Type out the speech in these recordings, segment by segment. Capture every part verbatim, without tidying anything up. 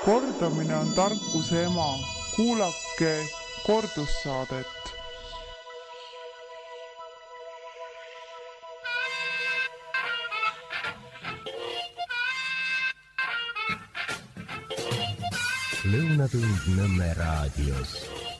Kordamine on tarkuse ema. Kuulake kordussaadet. Lõunatund Nõmme raadios.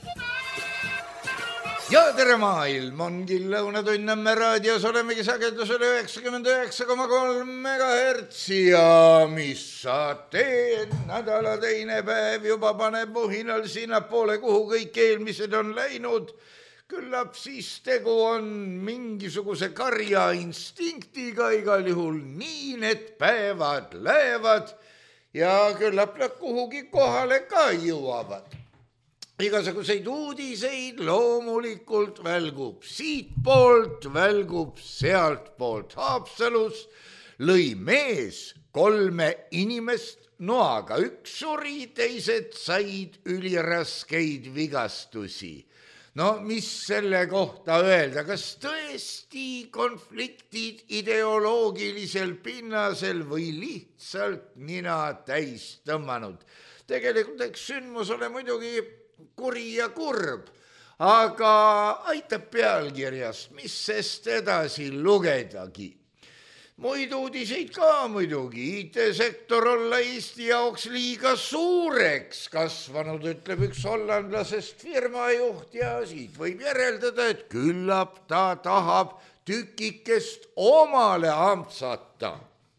Ja tere maailm, ongi Lõunatund Nõmme raadios, olemegi sagedusel üheksakümmend üheksa koma kolm megahertsi ja mis saate, nädala teine päev juba paneb muhinal sinnapoole, kuhu kõik eelmised on läinud. Küllap siis tegu on mingisuguse karja instinktiga, igal juhul nii need päevad lähevad ja küllap nad kuhugi kohale ka jõuavad. Igasuguseid uudiseid loomulikult välgub siit poolt, välgub sealt poolt. Haapsalus lõi mees kolme inimest noaga. Üks suri, teised said üliraskeid vigastusi. No mis selle kohta öelda, kas tõesti konfliktid ideoloogilisel pinnasel või lihtsalt nina täis tõmmanud? Tegelikult eks sündmus ole muidugi kuri ja kurb, aga aitab pealkirjast, mis sest edasi lugedagi. Muid uudiseid ka muidugi, I T-sektor olla Eesti jaoks liiga suureks kasvanud, ütleb üks hollandlasest firmajuht ja siit võib järeldada, et küllap ta tahab tükikest omale ampsata.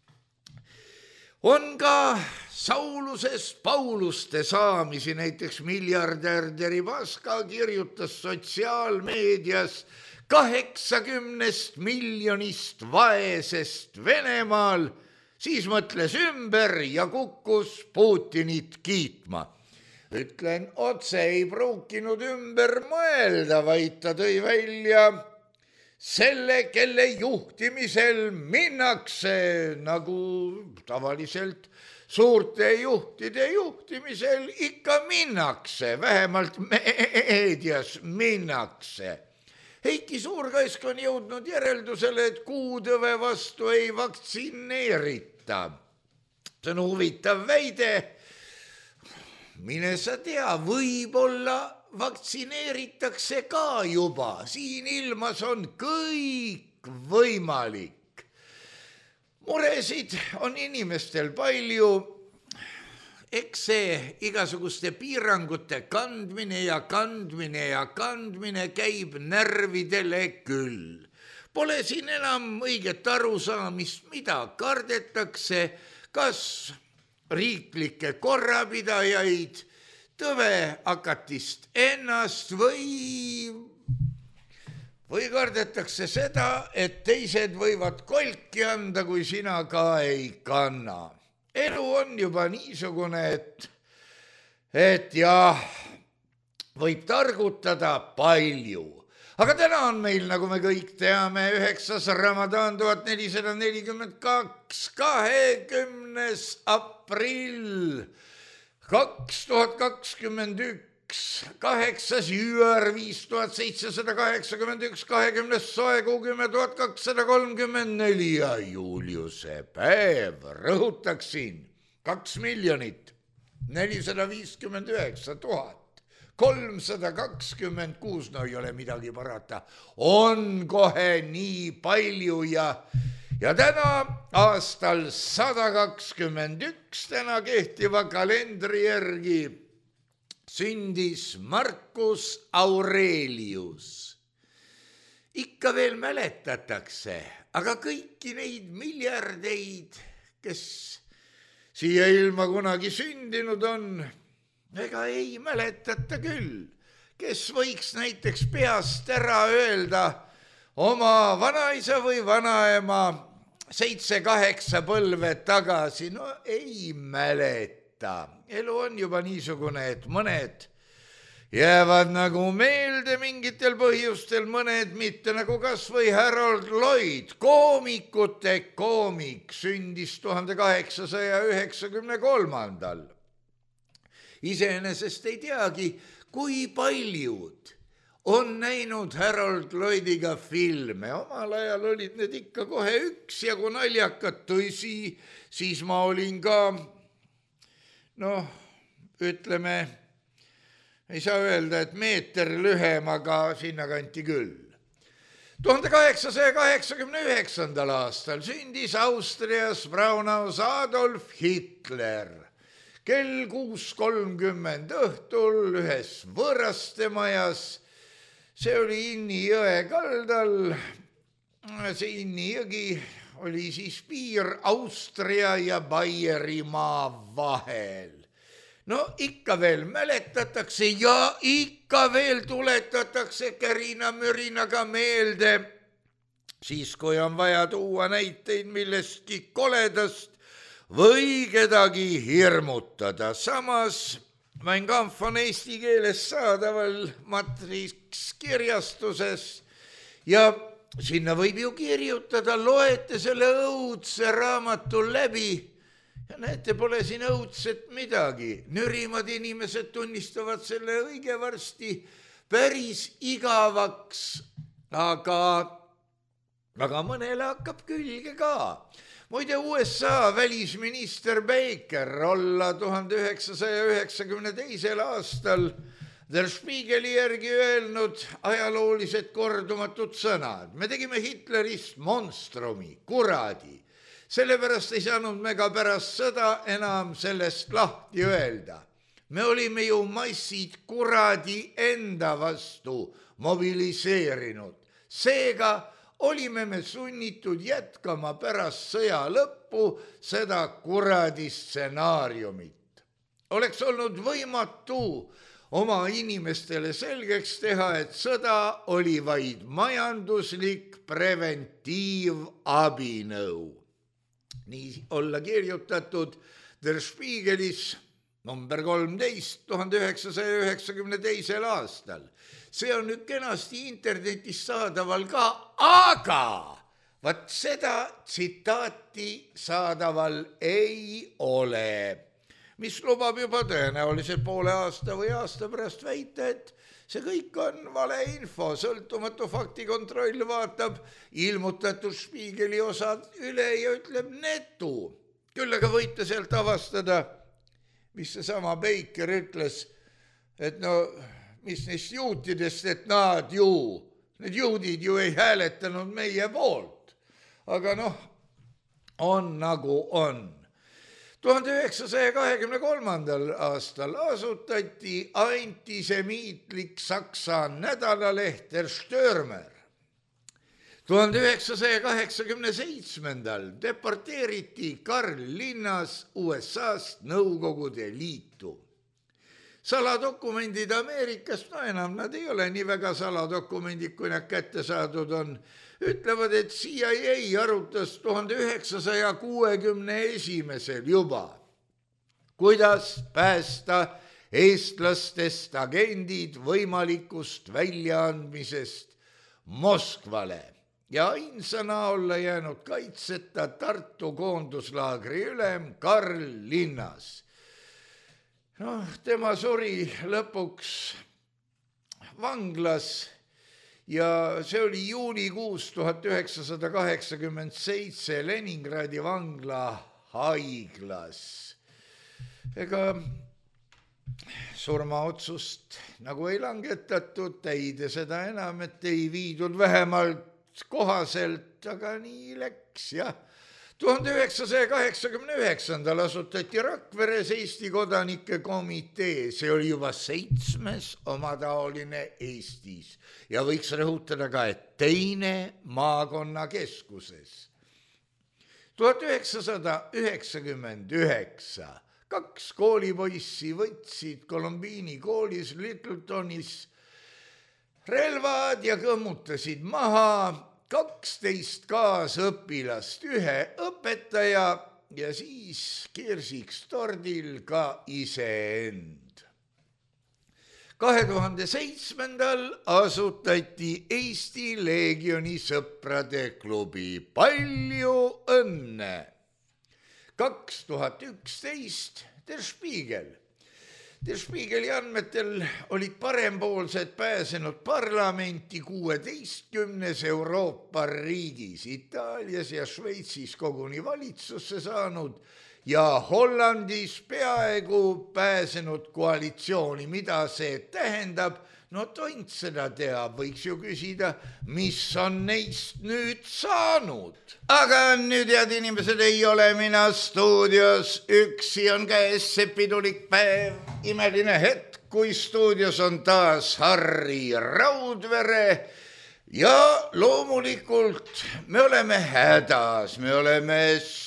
On ka Saulusest Pauluste saamisi, näiteks miljardär Deripaska kirjutas sotsiaalmeedias kaheksakümnest miljonist vaesest Venemaal, siis mõtles ümber ja kukkus Putinit kiitma. Ütlen otse, ei pruukinud ümber mõelda, vaid ta tõi välja selle, kelle juhtimisel minnakse, nagu tavaliselt suurte juhtide juhtimisel ikka minnakse, vähemalt meedias minnakse. Heiki Suurkaisk on jõudnud järeldusele, et kuutõve vastu ei vaktsineerita. See on huvitav väide. Mine sa tea, võib-olla vaktsineeritakse ka juba. Siin ilmas on kõik võimalik. Muresid on inimestel palju. Eks see igasuguste piirangute kandmine ja kandmine ja kandmine käib närvidele küll. Pole siin enam õiget arusaamist, mida kardetakse, kas riiklikke korrapidajaid, tõveakatist ennast või, või kardetakse seda, et teised võivad kolki anda, kui sina ka ei kanna. Elu on juba niisugune, et, et jah, võib targutada palju. Aga täna on meil, nagu me kõik teame, üheksas Ramadan tuhat nelisada nelikümmend kaks, kahekümnes aprill kaks tuhat kakskümmend üks, kaheksas juur viis tuhat seitsesada kaheksakümmend üks, kahekümnes soekuu kümme tuhat kakssada kolmkümmend neli ja Juliuse päev, rõhutaksin, kaks miljonit nelisada viiskümmend üheksa tuhat kolmsada kakskümmend kuus, no ei ole midagi parata, on kohe nii palju ja Ja täna aastal sada kakskümmend üks, täna kehtiva kalendri järgi sündis Marcus Aurelius. Ikka veel mäletatakse, aga kõiki neid miljardeid, kes siia ilma kunagi sündinud on, ega ei mäletata küll. Kes võiks näiteks peast ära öelda oma vanaisa või vanaema seitse-kaheksa põlve tagasi, no ei mäleta. Elu on juba niisugune, et mõned jäävad nagu meelde mingitel põhjustel, mõned mitte, nagu kas või Harold Lloyd, koomikute koomik, sündis tuhande kaheksasaja üheksakümne kolmandal. Iseenesest ei teagi, kui paljud on näinud Harold Lloydiga filme. Omal ajal olid need ikka kohe üks ja kui naljakad, tõsi, siis ma olin ka, noh, ütleme, ei saa öelda, et meeter lühem, aga sinna kanti küll. tuhande kaheksasaja kaheksakümne üheksandal aastal sündis Austrias Braunaus Adolf Hitler. Kell kuus kolmkümmend õhtul ühes võõrastemajas, see oli Inni jõe kaldal, see Inni jõgi oli siis piir Austria ja Baierimaa vahel. No ikka veel mäletatakse ja ikka veel tuletatakse kärina-mürinaga meelde, siis kui on vaja tuua näiteid millestki koledast või kedagi hirmutada. Samas Mein Kampf on eesti keeles saadaval Matrix kirjastuses ja sinna võib ju kirjutada, loete selle õudse raamatu läbi ja näete, pole siin õudset midagi. Nürimad inimesed tunnistavad selle õige varsti päris igavaks, aga, aga mõnele hakkab külge ka. Muide, U S A välisminister Baker olla tuhande üheksasaja üheksakümne teisel aastal Der Spiegeli järgi öelnud ajaloolised kordumatud sõnad. Me tegime Hitlerist monstrumi, kuradi. Sellepärast ei saanud me ka pärast sõda enam sellest lahti öelda. Me olime ju massid kuradi enda vastu mobiliseerinud. Seega olime me sunnitud jätkama pärast sõja lõppu seda kuradi stsenaariumit. Oleks olnud võimatu oma inimestele selgeks teha, et sõda oli vaid majanduslik preventiivabinõu. Nii olla kirjutatud Der Spiegelis number kolmteist tuhande üheksasaja üheksakümne teisel aastal. See on nüüd kenasti internetis saadaval ka, aga vaat seda tsitaati saadaval ei ole, mis lubab juba tõenäoliselt poole aasta või aasta pärast väita, et see kõik on valeinfo. Sõltumatu faktikontroll vaatab ilmutatud Spiegeli osad üle ja ütleb netu. Küll aga võite sealt avastada, mis see sama Baker ütles, et no mis neist juutidest, et nad ju, need juudid ju ei hääletanud meie poolt. Aga noh, on nagu on. tuhande üheksasaja kahekümne kolmandal aastal asutati antisemiitlik Saksa nädalaleht Der Stürmer. tuhande üheksasaja kaheksakümne seitsmendal deporteeriti Karl Linnas U S A-st Nõukogude Liitu. Saladokumendid Ameerikast, no enam nad ei ole nii väga saladokumendid, kui nad kätte saadud on, ütlevad, et C I A arutas tuhande üheksasaja kuuekümne esimesel juba, kuidas päästa eestlastest agendid võimalikust väljaandmisest Moskvale ja ainsana olla jäänud kaitseta Tartu koonduslaagri ülem Karl Linnas. Noh, tema suri lõpuks vanglas ja see oli juunikuus tuhat üheksasada kaheksakümmend seitse Leningradi vangla haiglas. Ega surmaotsust nagu ei langetatud, täide seda enam, et ei viidud vähemalt kohaselt, aga nii läks, jah. tuhande üheksasaja kaheksakümne üheksandal asutati Rakveres Eesti kodanike komitee, see oli juba seitsmes omataoline Eestis ja võiks rõhutada ka, et teine maakonnakeskuses. tuhat üheksasada üheksakümmend üheksa kaks koolipoissi võtsid Kolumbiini koolis Littletonis relvad ja kõmmutasid maha kaksteist kaasõpilast, ühe õpetaja ja siis kirsiks tordil ka iseend. kahe tuhande seitsmendal asutati Eesti Leegioni sõprade klubi. Palju õnne! kaks tuhat üksteist Der Spiegel. Der Spiegeli andmetel olid parempoolsed pääsenud parlamenti kuueteistkümnes Euroopa riigis, Itaalias ja Šveitsis koguni valitsusse saanud ja Hollandis peaaegu pääsenud koalitsiooni. Mida see tähendab? No tont seda teab, võiks ju küsida, mis on neist nüüd saanud. Aga nüüd, head inimesed, ei ole mina stuudios üksi, on käes see pidulik päev, imeline hetk, kui stuudios on taas Harri Raudvere ja loomulikult me oleme hädas, me oleme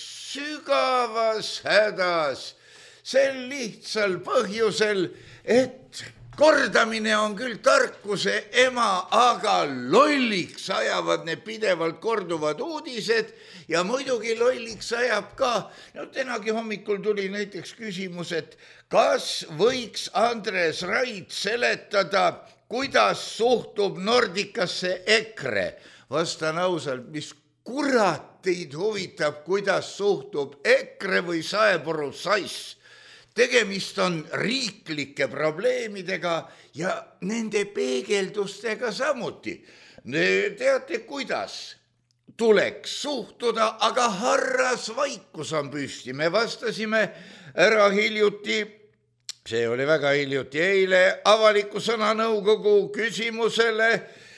sügavas hädas sel lihtsal põhjusel, et kordamine on küll tarkuse ema, aga lolliks ajavad need pidevalt korduvad uudised ja muidugi lolliks ajab ka. No tänagi hommikul tuli näiteks küsimus, et kas võiks Andres Raid seletada, kuidas suhtub Nordicasse EKRE? Vastan ausalt, mis kurat teid huvitab, kuidas suhtub EKRE või Saeporu sass? Tegemist on riiklike probleemidega ja nende peegeldustega samuti. Teate, kuidas tuleks suhtuda, aga harras vaikus on püsti. Me vastasime ära hiljuti, see oli väga hiljuti eile, avaliku sõnanõukogu küsimusele,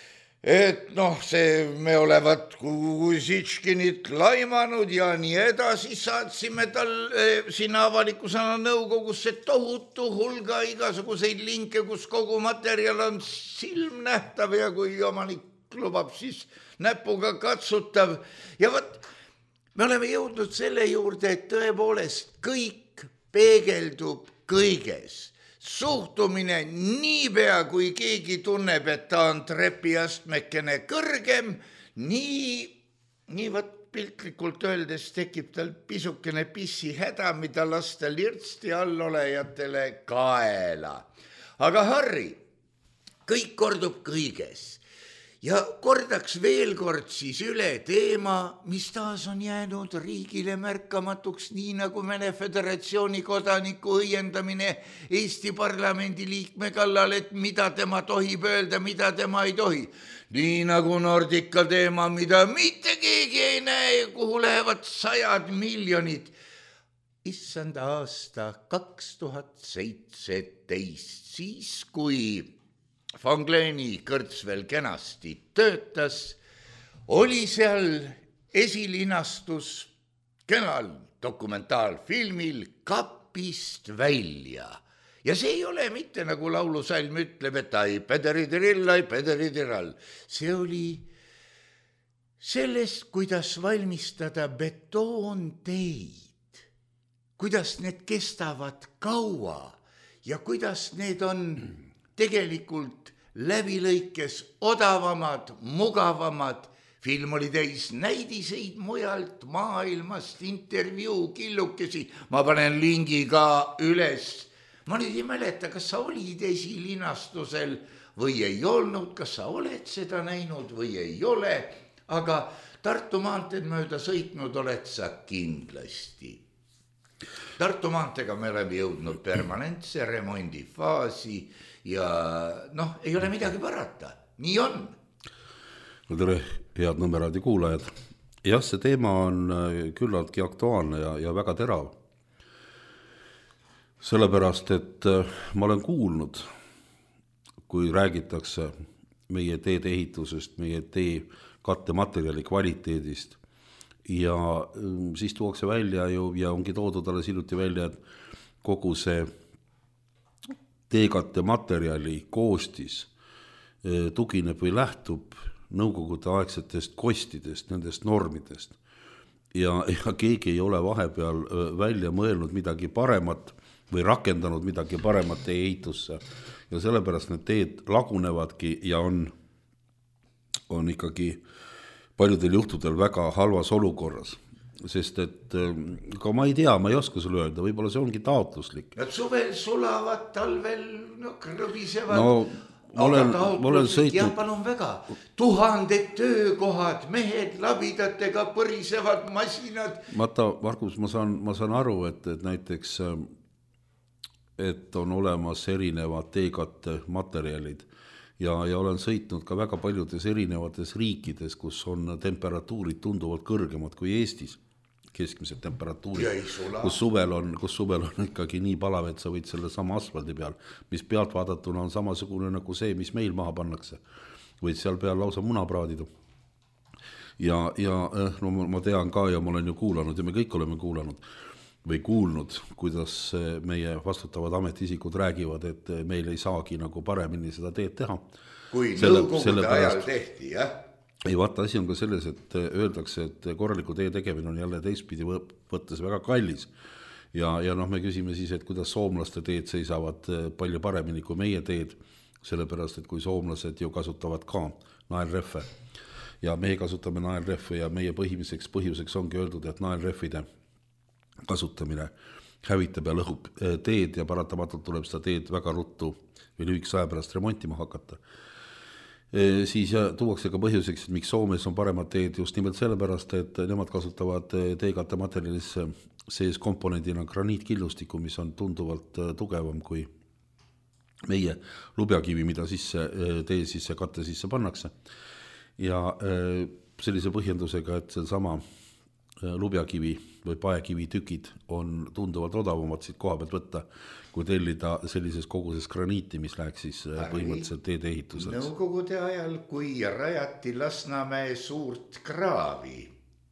et noh, see me olevat Kusitškinit laimanud ja nii edasi, saatsime tal eh, sinna avaliku sõna nõukogusse tohutu hulga igasuguseid linke, kus kogu materjal on silmnähtav ja kui omanik lubab, siis näpuga katsutav. Ja võt, me oleme jõudnud selle juurde, et tõepoolest kõik peegeldub kõiges. Suhtumine niipea, kui keegi tunneb, et ta on trepiastmekene kõrgem, nii, nii võt piltlikult öeldes tekib tal pisukene pissi häda, mida lasta lirtsti allolejatele kaela. Aga Harri, kõik kordub kõiges. Ja kordaks veel kord siis üle teema, mis taas on jäänud riigile märkamatuks, nii nagu Vene Föderatsiooni kodaniku õiendamine Eesti parlamendi liikme kallal, et mida tema tohib öelda, mida tema ei tohi. Nii nagu Nordica teema, mida mitte keegi ei näe, kuhu lähevad sajad miljonid. Issand aasta kaks tuhat seitseteist, siis kui von Gleni kõrts veel kenasti töötas, oli seal esilinastus kenal dokumentaalfilmil Kapist välja. Ja see ei ole mitte nagu laulusalm ütleb, et ai pederidiril, ai pederidiral. See oli sellest, kuidas valmistada betoonteid, kuidas need kestavad kaua ja kuidas need on tegelikult läbilõikes odavamad, mugavamad. Film oli täis näidiseid mujalt maailmast, intervjuu, killukesi. Ma panen lingi ka üles. Ma nüüd ei mäleta, kas sa olid esilinastusel või ei olnud, kas sa oled seda näinud või ei ole, aga Tartu maanteed mööda sõitnud oled sa kindlasti. Tartu maanteega me oleme jõudnud permanentse remondi faasi ja noh, ei ole midagi parata. Nii on. No tere, head Nõmmeraadi kuulajad. Jah, see teema on küllaltki aktuaalne ja, ja väga terav. Sellepärast, et ma olen kuulnud, kui räägitakse meie teede ehitusest, meie tee kattematerjali kvaliteedist ja siis tuuakse välja ju, ja ongi toodud alles hiljuti välja, et kogu see teekatte materjali koostis tugineb või lähtub nõukogude aegsetest kostidest, nendest normidest. Ja, ja keegi ei ole vahepeal välja mõelnud midagi paremat või rakendanud midagi paremat tee ehitusse. Ja sellepärast need teed lagunevadki ja on, on ikkagi paljudel juhtudel väga halvas olukorras. Sest et ka ma ei tea, ma ei oska sulle öelda, võib-olla see ongi taotluslik. Ja suvel sulavad, talvel no, krõbisevad. No, ma olen, ma olen sõitnud. Ja palun väga, tuhanded töökohad, mehed labidatega põrisevad masinad. Mata, Markus, ma saan, ma saan aru, et, et näiteks et on olemas erinevad teekatte materjalid ja, ja olen sõitnud ka väga paljudes erinevates riikides, kus on temperatuurid tunduvalt kõrgemad kui Eestis. keskmised temperatuurid, Ja ei sula. kus suvel on, kus suvel on ikkagi nii palav, et sa võid selle sama asfaldi peal, mis pealt vaadatuna on samasugune nagu see, mis meil maha pannakse. Võid seal peal lausa muna praadida. Ja, ja no ma tean ka ja ma olen ju kuulanud ja me kõik oleme kuulanud või kuulnud, kuidas meie vastutavad ametiisikud räägivad, et meil ei saagi nagu paremini seda teed teha. Kui selle, nõukogude ajal tehti, jah? Ei, vaata, asi on ka selles, et öeldakse, et korraliku tee tegemine on jälle teistpidi võttes väga kallis. Ja, ja noh, me küsime siis, et kuidas soomlaste teed seisavad palju paremini kui meie teed, sellepärast, et kui soomlased ju kasutavad ka naelreffe ja meie kasutame naelreffe ja meie põhimiseks põhjuseks ongi öeldud, et naelreffide kasutamine hävitab ja lõhub teed ja paratamatult tuleb seda teed väga ruttu või lühikese aja pärast remontima hakata. Siis tuuakse ka põhjuseks, et miks Soomes on paremad teed just nimelt sellepärast, et nemad kasutavad teekatte materjalis sees komponendina graniitkillustiku, mis on tunduvalt tugevam kui meie lubjakivi, mida sisse, tee sisse, katte sisse pannakse. Ja sellise põhjendusega, et see sama lubjakivi või paekivi tükid on tunduvalt odavamad siit koha pealt võtta, kui tellida sellises koguses graniiti, mis läheks siis põhimõtteliselt teede ehituseks. Nõukogude ajal, kui rajati Lasnamäe suurt kraavi,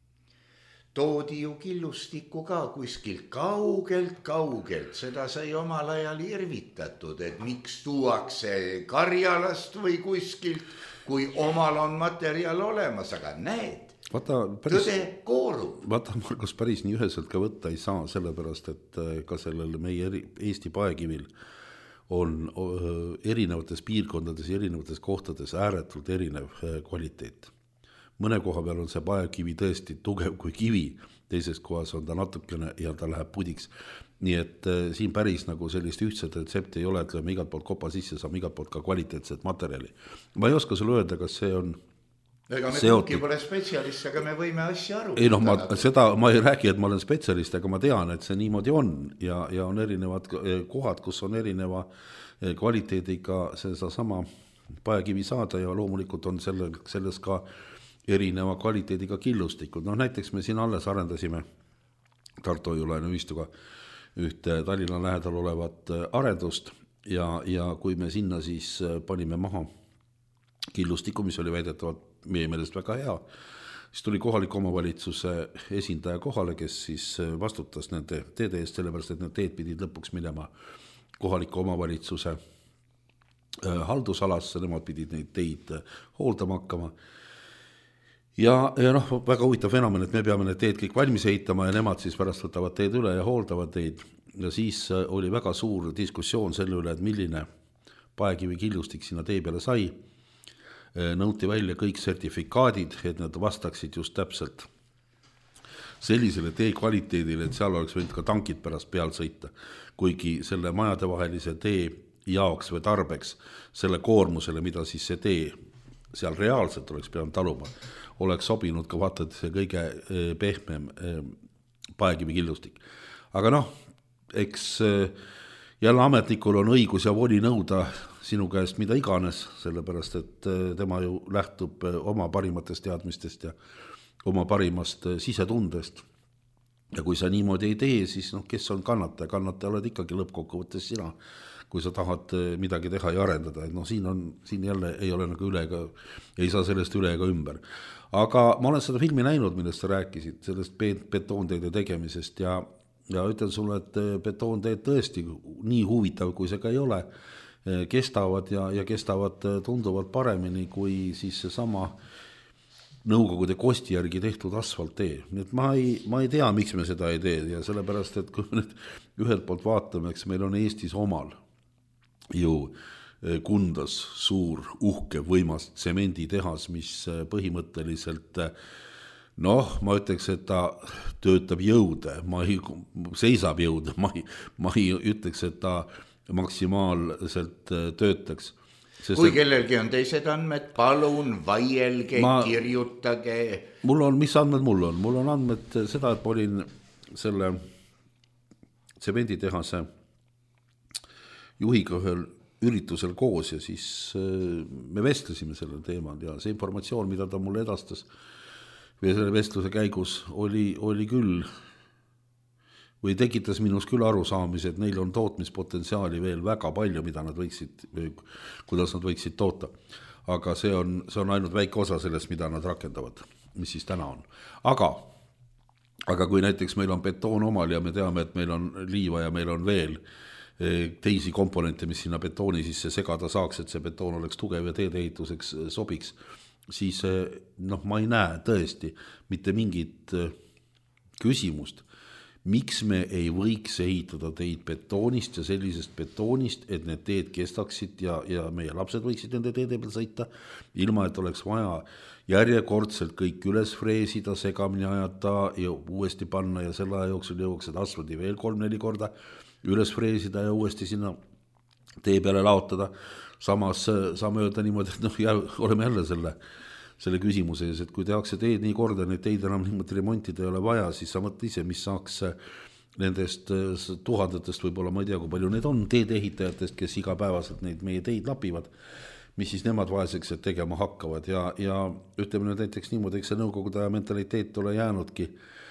toodi ju killustiku ka kuskilt kaugelt, kaugelt. Seda sai omal ajal irvitatud, et miks tuuakse Karjalast või kuskilt, kui omal on materjal olemas, aga näed, Vaata, päris, tõde koorub. Vaata, Margus, päris nii üheselt ka võtta ei saa, sellepärast, et ka sellel meie Eesti paekivil on erinevates piirkondades ja erinevates kohtades ääretult erinev kvaliteet. Mõne koha peal on see paekivi tõesti tugev kui kivi, teises kohas on ta natukene ja ta läheb pudiks. Nii et siin päris nagu sellist ühtset retsepti ei ole, et lööme igalt poolt kopa sisse, saame igalt poolt ka kvaliteetset materjali. Ma ei oska sulle öelda, kas see on ega me kumbki pole spetsialist, aga me võime asja aru. Ei noh, ma, seda, ma ei räägi, et ma olen spetsialist, aga ma tean, et see niimoodi on ja, ja on erinevad kohad, kus on erineva kvaliteediga seda sama paekivi saada ja loomulikult on selle, selles ka erineva kvaliteediga killustikud. No näiteks me siin alles arendasime Tartu Hoiulaine ühistuga ühte Tallinna lähedal olevat arendust ja, ja kui me sinna siis panime maha killustiku, mis oli väidetavalt meie meelest väga hea, siis tuli kohaliku omavalitsuse esindaja kohale, kes siis vastutas nende teede eest, sellepärast, et need teed pidid lõpuks minema kohaliku omavalitsuse haldusalasse, nemad pidid neid teid hooldama hakkama. Ja, ja noh, väga huvitav fenomen, et me peame need teed kõik valmis ehitama ja nemad siis pärast võtavad teed üle ja hooldavad teid. Ja siis oli väga suur diskussioon selle üle, et milline paekivi killustik sinna tee peale sai. Nõuti välja kõik sertifikaadid, et nad vastaksid just täpselt sellisele tee kvaliteedile, et seal oleks võinud ka tankid pärast peal sõita, kuigi selle majadevahelise tee jaoks või tarbeks selle koormusele, mida siis see tee seal reaalselt oleks peanud taluma, oleks sobinud ka vaata, et see kõige pehmem paekivi killustik. Aga noh, eks jälle ametnikul on õigus ja voli nõuda sinu käest mida iganes, sellepärast, et tema ju lähtub oma parimatest teadmistest ja oma parimast sisetundest. Ja kui sa niimoodi ei tee, siis noh, kes on kannataja? Kannataja oled ikkagi lõppkokkuvõttes sina, kui sa tahad midagi teha ja arendada. Et noh, siin, on, siin jälle ei ole nagu üle ega, ei saa sellest üle ega ümber. Aga ma olen seda filmi näinud, millest sa rääkisid, sellest betoonteede tegemisest ja, ja ütlen sulle, et betoonteed tõesti nii huvitav, kui see ka ei ole, kestavad ja, ja kestavad tunduvalt paremini kui siis see sama nõukogude kosti järgi tehtud asfalttee. Nii et ma ei, ma ei tea, miks me seda ei tee ja sellepärast, et kui me nüüd ühelt poolt vaatame, eks meil on Eestis omal ju Kundas suur uhke võimas tsemenditehas, mis põhimõtteliselt noh, ma ütleks, et ta töötab jõude, ma ei, seisab jõude, ma ei, ma ei ütleks, et ta maksimaalselt töötaks. Sest kui kellelgi on teised andmed, palun vaielge, ma, kirjutage. Mul on, mis andmed mul on? Mul on andmed seda, et ma olin selle tsemenditehase juhiga ühel üritusel koos ja siis me vestlesime sellel teemal ja see informatsioon, mida ta mulle edastas, või selle vestluse käigus oli, oli küll või tekitas minus küll arusaamise, et neil on tootmispotentsiaali veel väga palju, mida nad võiksid, kuidas nad võiksid toota. Aga see on, see on ainult väike osa sellest, mida nad rakendavad, mis siis täna on. Aga, aga kui näiteks meil on betoon omal ja me teame, et meil on liiva ja meil on veel teisi komponente, mis sinna betooni sisse segada saaks, et see betoon oleks tugev ja teedeehituseks sobiks, siis noh, ma ei näe tõesti mitte mingit küsimust, miks me ei võiks ehitada teid betoonist ja sellisest betoonist, et need teed kestaksid ja, ja meie lapsed võiksid nende teede peal sõita, ilma et oleks vaja järjekordselt kõik üles freesida, segamini ajata ja uuesti panna ja selle aja jooksul jõuaks seda asfaldi veel kolm-neli korda üles freesida ja uuesti sinna tee peale laotada. Samas saame öelda niimoodi, et noh, ja oleme jälle selle selle küsimuse ees, et kui tehakse teed nii korda, neid teid enam niimoodi remontida ei ole vaja, siis sa mõtle ise, mis saaks nendest tuhandetest, võib-olla ma ei tea, kui palju need on teede ehitajatest, kes igapäevaselt neid meie teid lapivad, mis siis nemad vaeseks tegema hakkavad ja, ja ütleme nüüd näiteks niimoodi, eks see nõukogude mentaliteet ole jäänudki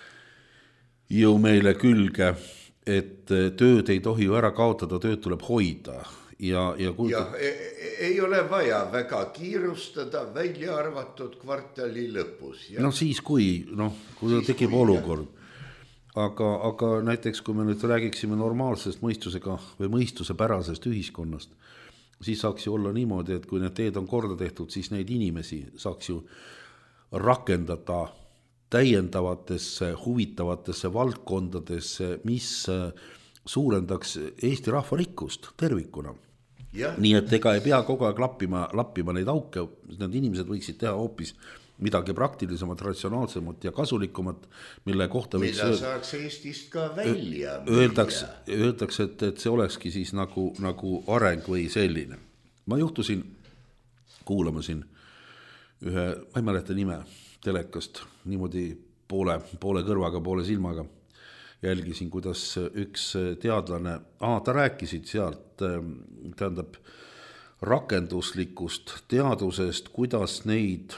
ju meile külge, et tööd ei tohi ju ära kaotada, tööd tuleb hoida. Ja, ja, kui... ja ei ole vaja väga kiirustada, välja arvatud kvartali lõpus. Ja... No siis kui, noh, kui siis tekib kui, olukord. Aga, aga näiteks kui me nüüd räägiksime normaalsest mõistusega või mõistuse pärasest ühiskonnast, siis saaks ju olla niimoodi, et kui need teed on korda tehtud, siis neid inimesi saaks ju rakendada täiendavatesse, huvitavatesse valdkondadesse, mis suurendaks Eesti rahvarikkust tervikuna. Ja. Nii et ega ei pea kogu aeg lappima, lappima neid auke, need inimesed võiksid teha hoopis midagi praktilisemat, ratsionaalsemat ja kasulikumat, mille kohta võiks mida saaks Eestist ka välja öeldakse, öeldakse, et, et see olekski siis nagu, nagu areng või selline. Ma juhtusin, kuulama siin ühe, ma ei mäleta nime telekast, niimoodi poole, poole kõrvaga, poole silmaga jälgisin, kuidas üks teadlane, aa, ta rääkisid sealt, tähendab, rakenduslikust teadusest, kuidas neid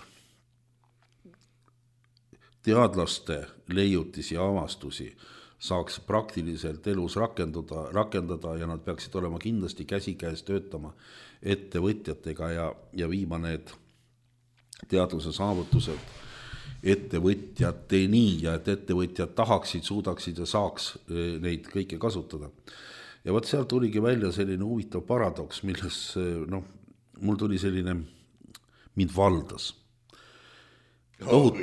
teadlaste leiutisi ja avastusi saaks praktiliselt elus rakenduda, rakendada ja nad peaksid olema kindlasti käsikäes töötama ettevõtjatega ja, ja viima need teaduse saavutused ettevõtjateni ja et ettevõtjad tahaksid, suudaksid ja saaks neid kõike kasutada. Ja võt seal tuligi välja selline huvitav paradoks, milles noh, mul tuli selline, mind valdas. Tohut,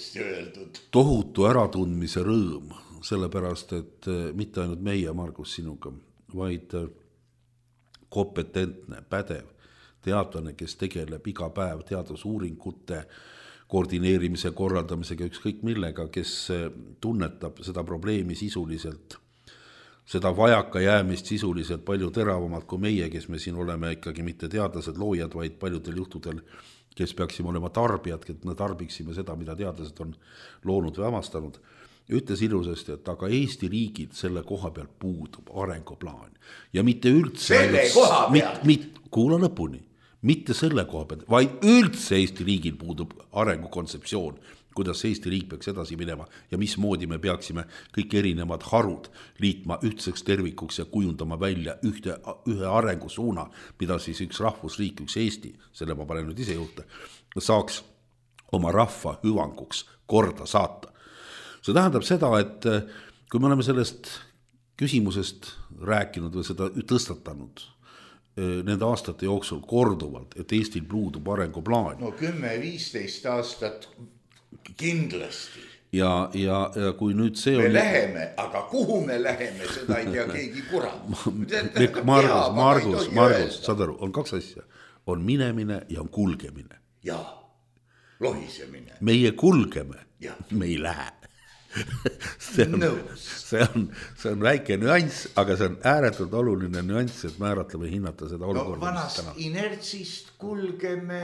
tohutu äratundmise rõõm, sellepärast, et mitte ainult meie, Margus, sinuga, vaid kompetentne, pädev teadlane, kes tegeleb iga päev teadusuuringute koordineerimise, korraldamisega, ükskõik millega, kes tunnetab seda probleemi sisuliselt, seda vajaka jäämist sisuliselt palju teravamalt kui meie, kes me siin oleme ikkagi mitte teadlased, loojad, vaid paljudel juhtudel, kes peaksime olema tarbijad, et me tarbiksime seda, mida teadlased on loonud või avastanud, ütles ilusasti, et aga Eesti riigid selle koha pealt puudub arenguplaan. Ja mitte üldse... Selle koha pealt? Mit, mit, kuula lõpuni. Mitte selle koha pealt, vaid üldse Eesti riigil puudub arengukontseptsioon, kuidas Eesti riik peaks edasi minema ja mismoodi me peaksime kõik erinevad harud liitma ühtseks tervikuks ja kujundama välja ühte, ühe arengusuuna, mida siis üks rahvusriik, üks Eesti, selle ma panen nüüd ise juurde, saaks oma rahva hüvanguks korda saata. See tähendab seda, et kui me oleme sellest küsimusest rääkinud või seda tõstatanud, nende aastate jooksul korduvalt, et Eestil puudub arenguplaan. No kümme viisteist aastat kindlasti. Ja, ja, ja kui nüüd see me on... Me läheme, aga kuhu me läheme, seda ei tea keegi kurat. Margus, Margus, Margus, saad aru, on kaks asja. On minemine ja on kulgemine. Ja, lohisemine. Meie kulgeme, ja. Me ei lähe. see, on, see, on, see on väike nüanss, aga see on ääretult oluline nüanss, et määratleme ja hinnata seda olukorda. No vanast inertsist kulgeme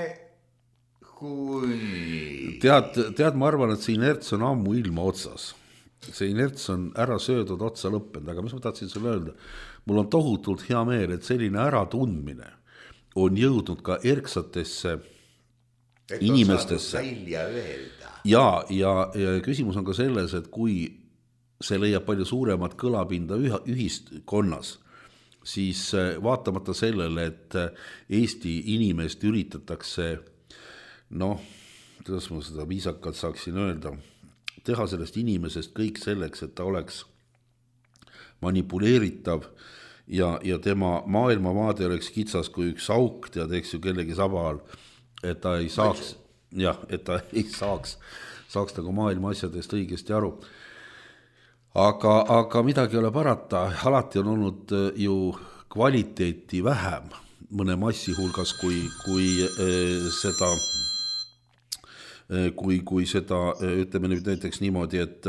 kui... Tead, tead, ma arvan, et see inerts on ammu ilma otsas. See inerts on ära söödud otsa lõppenud, aga mis ma tahtsin sulle öelda? Mul on tohutult hea meel, et selline äratundmine on jõudnud ka erksatesse et inimestesse. Välja öelda. ja, ja, ja küsimus on ka selles, et kui see leiab palju suuremat kõlapinda ühiskonnas, siis vaatamata sellele, et Eesti inimest üritatakse, noh, kuidas ma seda viisakalt saaksin öelda, teha sellest inimesest kõik selleks, et ta oleks manipuleeritav ja, ja tema maailmavaade oleks kitsas kui üks auk, tead, eks ju, kellegi saba all, et ta ei saaks, jah, et ta ei saaks, saaks nagu maailma asjadest õigesti aru. Aga, aga midagi ei ole parata, alati on olnud ju kvaliteeti vähem mõne massi hulgas, kui, kui äh, seda, äh, kui, kui seda, ütleme nüüd näiteks niimoodi, et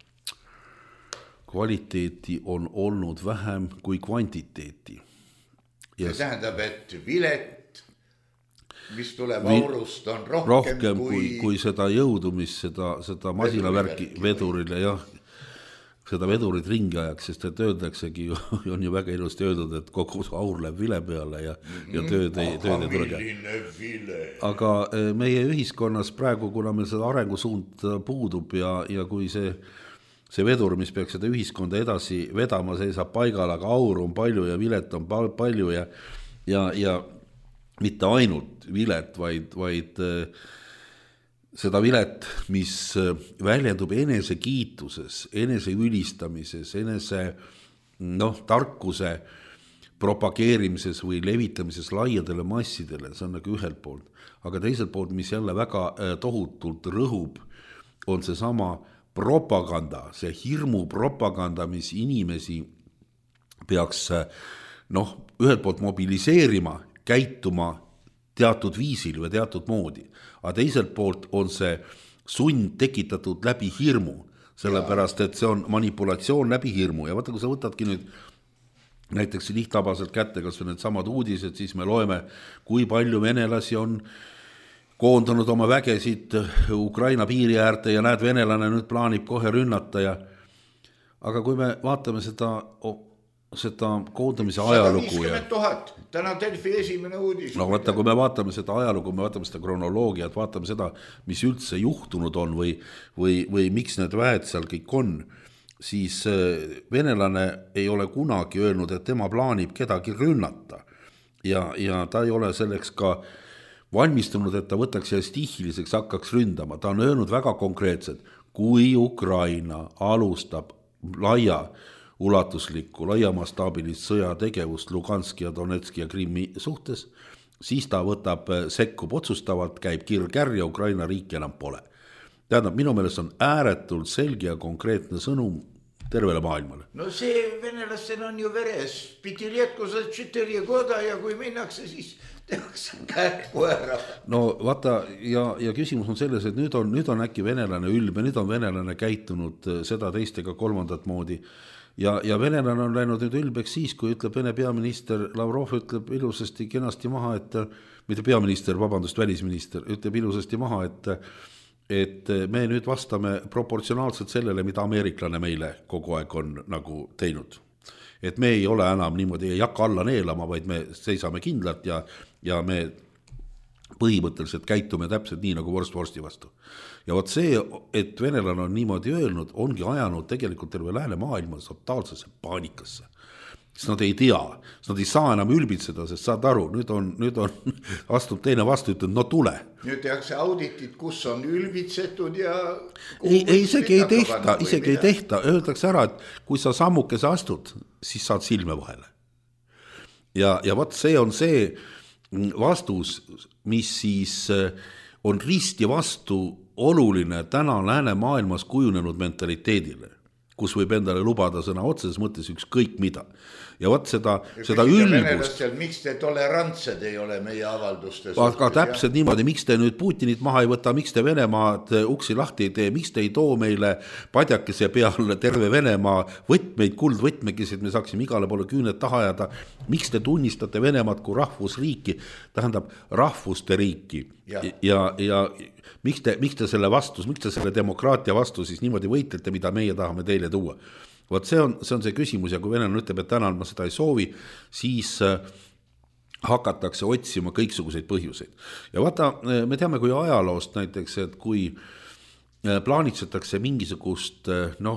kvaliteeti on olnud vähem kui kvantiteeti. Ja see tähendab, et vilet, mis tuleb aurust, on rohkem, rohkem kui... kui... kui seda jõudu, mis seda, seda masilavärki vedurile, jah, seda vedurit ringi ajaks, sest et öeldaksegi, on ju väga ilusti öeldud, et kogu aur läheb vile peale ja, ja tööd ei, tööd ei tulege. Aga meie ühiskonnas praegu, kuna meil seda arengusuund puudub ja, ja kui see see vedur, mis peaks seda ühiskonda edasi vedama, seisab paigal, aga aur on palju ja vilet on palju ja, ja, ja mitte ainult vilet, vaid, vaid seda vilet, mis väljendub enese kiituses, enese ülistamises, enese noh, tarkuse propageerimises või levitamises laiadele massidele, see on nagu ühelt poolt. Aga teiselt poolt, mis jälle väga tohutult rõhub, on see sama propaganda, see hirmu propaganda, mis inimesi peaks noh, ühelt poolt mobiliseerima, käituma teatud viisil või teatud moodi. Aga teiselt poolt on see sund tekitatud läbi hirmu, sellepärast, et see on manipulatsioon läbi hirmu. Ja vaata, kui sa võtadki nüüd näiteks lihtabaselt kätte, kas või need samad uudised, siis me loeme, kui palju venelasi on koondanud oma vägesid Ukraina piiri äärde ja näed, venelane nüüd plaanib kohe rünnata ja aga kui me vaatame seda, seda koondamise ajalugu sada viiskümmend tuhat, täna Delfi esimene uudis. No vaata, kui me vaatame seda ajalugu, me vaatame seda kronoloogiat, vaatame seda, mis üldse juhtunud on või, või, või miks need väed seal kõik on, siis venelane ei ole kunagi öelnud, et tema plaanib kedagi rünnata ja, ja ta ei ole selleks ka valmistunud, et ta võtaks ja stihiliseks hakkaks ründama. Ta on öelnud väga konkreetselt, kui Ukraina alustab laia ulatuslikku, laiamastaabilist sõjategevust Luganski ja Donetski ja Krimmi suhtes, siis ta võtab, sekkub otsustavalt, käib kirg-kärg ja Ukraina riiki enam pole. Tähendab, minu meelest on ääretult selge ja konkreetne sõnum tervele maailmale. No see venelastel on ju veres, pidi lietkused četiri koda ja kui minnakse, siis tehakse käärku ära. No vaata, ja, ja küsimus on selles, et nüüd on, nüüd on äkki venelane ülbe, nüüd on venelane käitunud seda teist ega kolmandat moodi ja, ja venelane on läinud nüüd ülbeks siis, kui ütleb Vene peaminister Lavrov, ütleb ilusasti kenasti maha, et mitte peaminister, vabandust, välisminister, ütleb ilusasti maha, et et me nüüd vastame proportsionaalselt sellele, mida ameeriklane meile kogu aeg on nagu teinud. Et me ei ole enam niimoodi, ei hakka alla neelama, vaid me seisame kindlalt ja, ja me põhimõtteliselt käitume täpselt nii nagu vorst vorsti vastu. Ja vot see, et venelane on niimoodi öelnud, ongi ajanud tegelikult terve lääne maailma totaalsesse paanikasse. Sest nad ei tea, sest nad ei saa enam ülbitseda, sest saad aru, nüüd on, nüüd on astub teine vastu, ütleb, no tule. Nüüd tehakse auditit, kus on ülbitsetud ja... Ei, ei isegi ei tehta, isegi ei tehta. Öeldakse ära, et kui sa sammukese astud, siis saad silme vahele. Ja, ja vaat see on see vastus, mis siis on risti vastu oluline täna lääne maailmas kujunenud mentaliteedile, kus võib endale lubada sõna otseses mõttes üks kõik mida. Ja vaat seda, ja seda ülbust... Miks te tolerantsed ei ole meie avaldustes? Aga täpselt ja? Niimoodi, miks te nüüd Putinit maha ei võta, miks te Venemaad uksi lahti ei tee, miks te ei too meile padjakese peale terve Venemaa võtmeid, kuldvõtmekisid, me saaksime igale poole küüned taha ajada, miks te tunnistate Venemaad kui rahvusriiki, tähendab rahvuste riiki ja, ja, ja miks, te, miks te selle vastu, miks te selle demokraatia vastu siis niimoodi võitlete, mida meie tahame teile tuua. Vot see on, see on see küsimus ja kui venelane ütleb, et tänan ma seda ei soovi, siis hakatakse otsima kõiksuguseid põhjuseid. Ja vaata, me teame kui ajaloost näiteks, et kui plaanitsetakse mingisugust noh,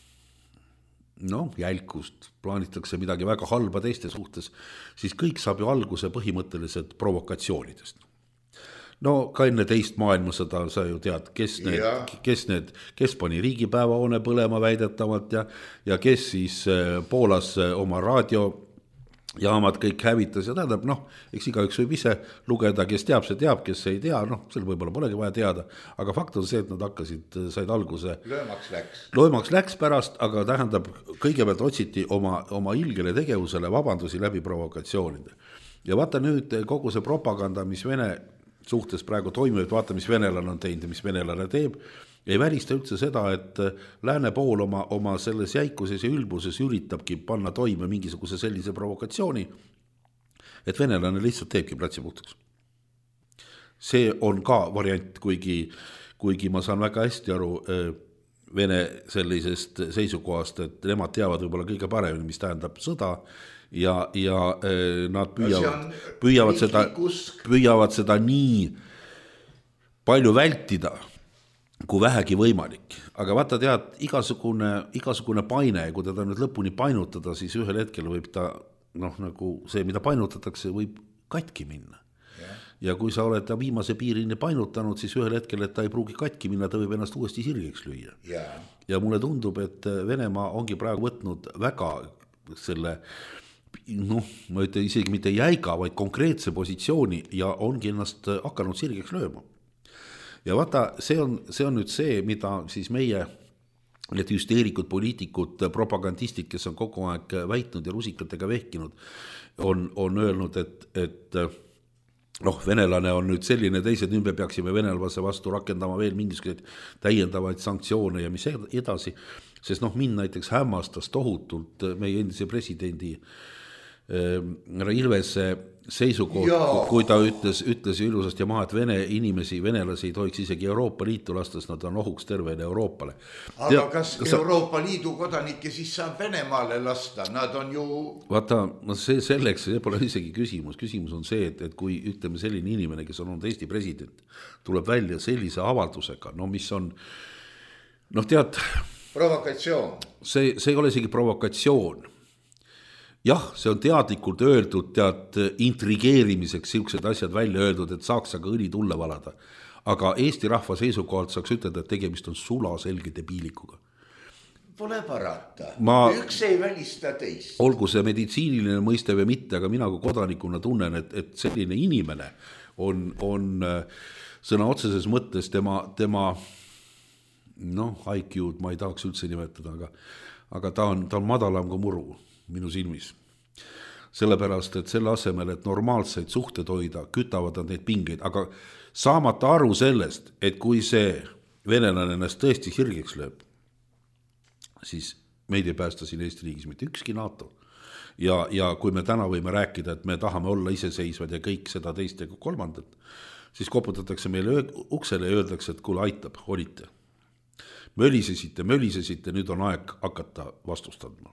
noh, jälkust, plaanitakse midagi väga halba teiste suhtes, siis kõik saab ju alguse põhimõtteliselt provokatsioonidest. No ka enne teist maailmasõda sa ju tead, kes need, kes need, kes pani riigipäevahoone põlema väidetavalt ja, ja kes siis Poolas oma raadiojaamad kõik hävitas ja tähendab, noh, eks igaüks võib ise lugeda, kes teab, see teab, kes ei tea, noh, seal võib-olla polegi vaja teada, aga fakt on see, et nad hakkasid, said alguse. Löömaks läks. Löömaks läks pärast, aga tähendab, kõigepealt otsiti oma, oma ilgele tegevusele vabandusi läbi provokatsioonide. Ja vaata nüüd kogu see propaganda, mis Vene suhtes praegu toimub, vaata, mis venelane on teinud ja mis venelane teeb, ei välista üldse seda, et lääne pool oma, oma selles jäikuses ja ülbuses üritabki panna toime mingisuguse sellise provokatsiooni, et venelane lihtsalt teebki platsi puhtaks. See on ka variant, kuigi, kuigi ma saan väga hästi aru Vene sellisest seisukohast, et nemad teavad võib-olla kõige paremini, mis tähendab sõda, ja, ja nad püüavad, püüavad, seda, püüavad seda nii palju vältida, kui vähegi võimalik. Aga vaata tead, igasugune, igasugune paine, kui teda nüüd lõpuni painutada, siis ühel hetkel võib ta, noh, nagu see, mida painutatakse, võib katki minna. Ja, ja kui sa oled ta viimase piirini painutanud, siis ühel hetkel, et ta ei pruugi katki minna, ta võib ennast uuesti sirgeks lüüa. Ja, ja mulle tundub, et Venemaa ongi praegu võtnud väga selle, noh, ma ütlen isegi mitte jäiga, vaid konkreetse positsiooni ja ongi ennast hakanud sirgeks lööma. Ja vaata, see on, see on nüüd see, mida siis meie need hüsteerikud, poliitikud, propagandistid, kes on kogu aeg väitnud ja rusikatega vehkinud, on, on öelnud, et, et noh, venelane on nüüd selline, teised nüüd me peaksime venelase vastu rakendama veel mingisugused täiendavaid sanktsioone ja mis edasi, sest noh, mind näiteks hämmastas tohutult meie endise presidendi härra Ilvese seisukoht, kui ta ütles, ütles ilusasti maha, et vene inimesi, venelasi ei tohiks isegi Euroopa Liitu lastes, nad on ohuks tervele Euroopale. Aga Tea, kas Euroopa Liidu kodanikke siis saab Venemaale lasta? Nad on ju... Vaata, see selleks, see pole isegi küsimus. Küsimus on see, et, et kui ütleme selline inimene, kes on olnud Eesti president, tuleb välja sellise avaldusega, no mis on, noh tead... Provokatsioon. See, see ei ole isegi provokatsioon. Jah, see on teadlikult öeldud, tead, intrigeerimiseks siuksed asjad välja öeldud, et saaks aga õli tulle valada. Aga Eesti rahva seisukohalt saaks ütelda, et tegemist on sulaselge debiilikuga. Pole parata. Ma, üks ei välista teist. Olgu see meditsiiniline mõiste või mitte, aga mina kui kodanikuna tunnen, et, et selline inimene on, on sõna otseses mõttes tema, tema noh, I Q-d ma ei tahaks üldse nimetada, aga, aga ta on, ta on madalam kui muru minu silmis. Sellepärast, et selle asemel, et normaalseid suhted hoida, kütavad nad neid pingeid, aga saamata aru sellest, et kui see venelane ennast tõesti sirgeks lööb, siis meid ei päästa siin Eesti riigis mitte ükski NATO. Ja, ja kui me täna võime rääkida, et me tahame olla iseseisvad ja kõik seda teist ja kolmandat, siis koputatakse meile uksele ja öeldakse, et kuule aitab, olite. Mölisesite, mölisesite, nüüd on aeg hakata vastust andma.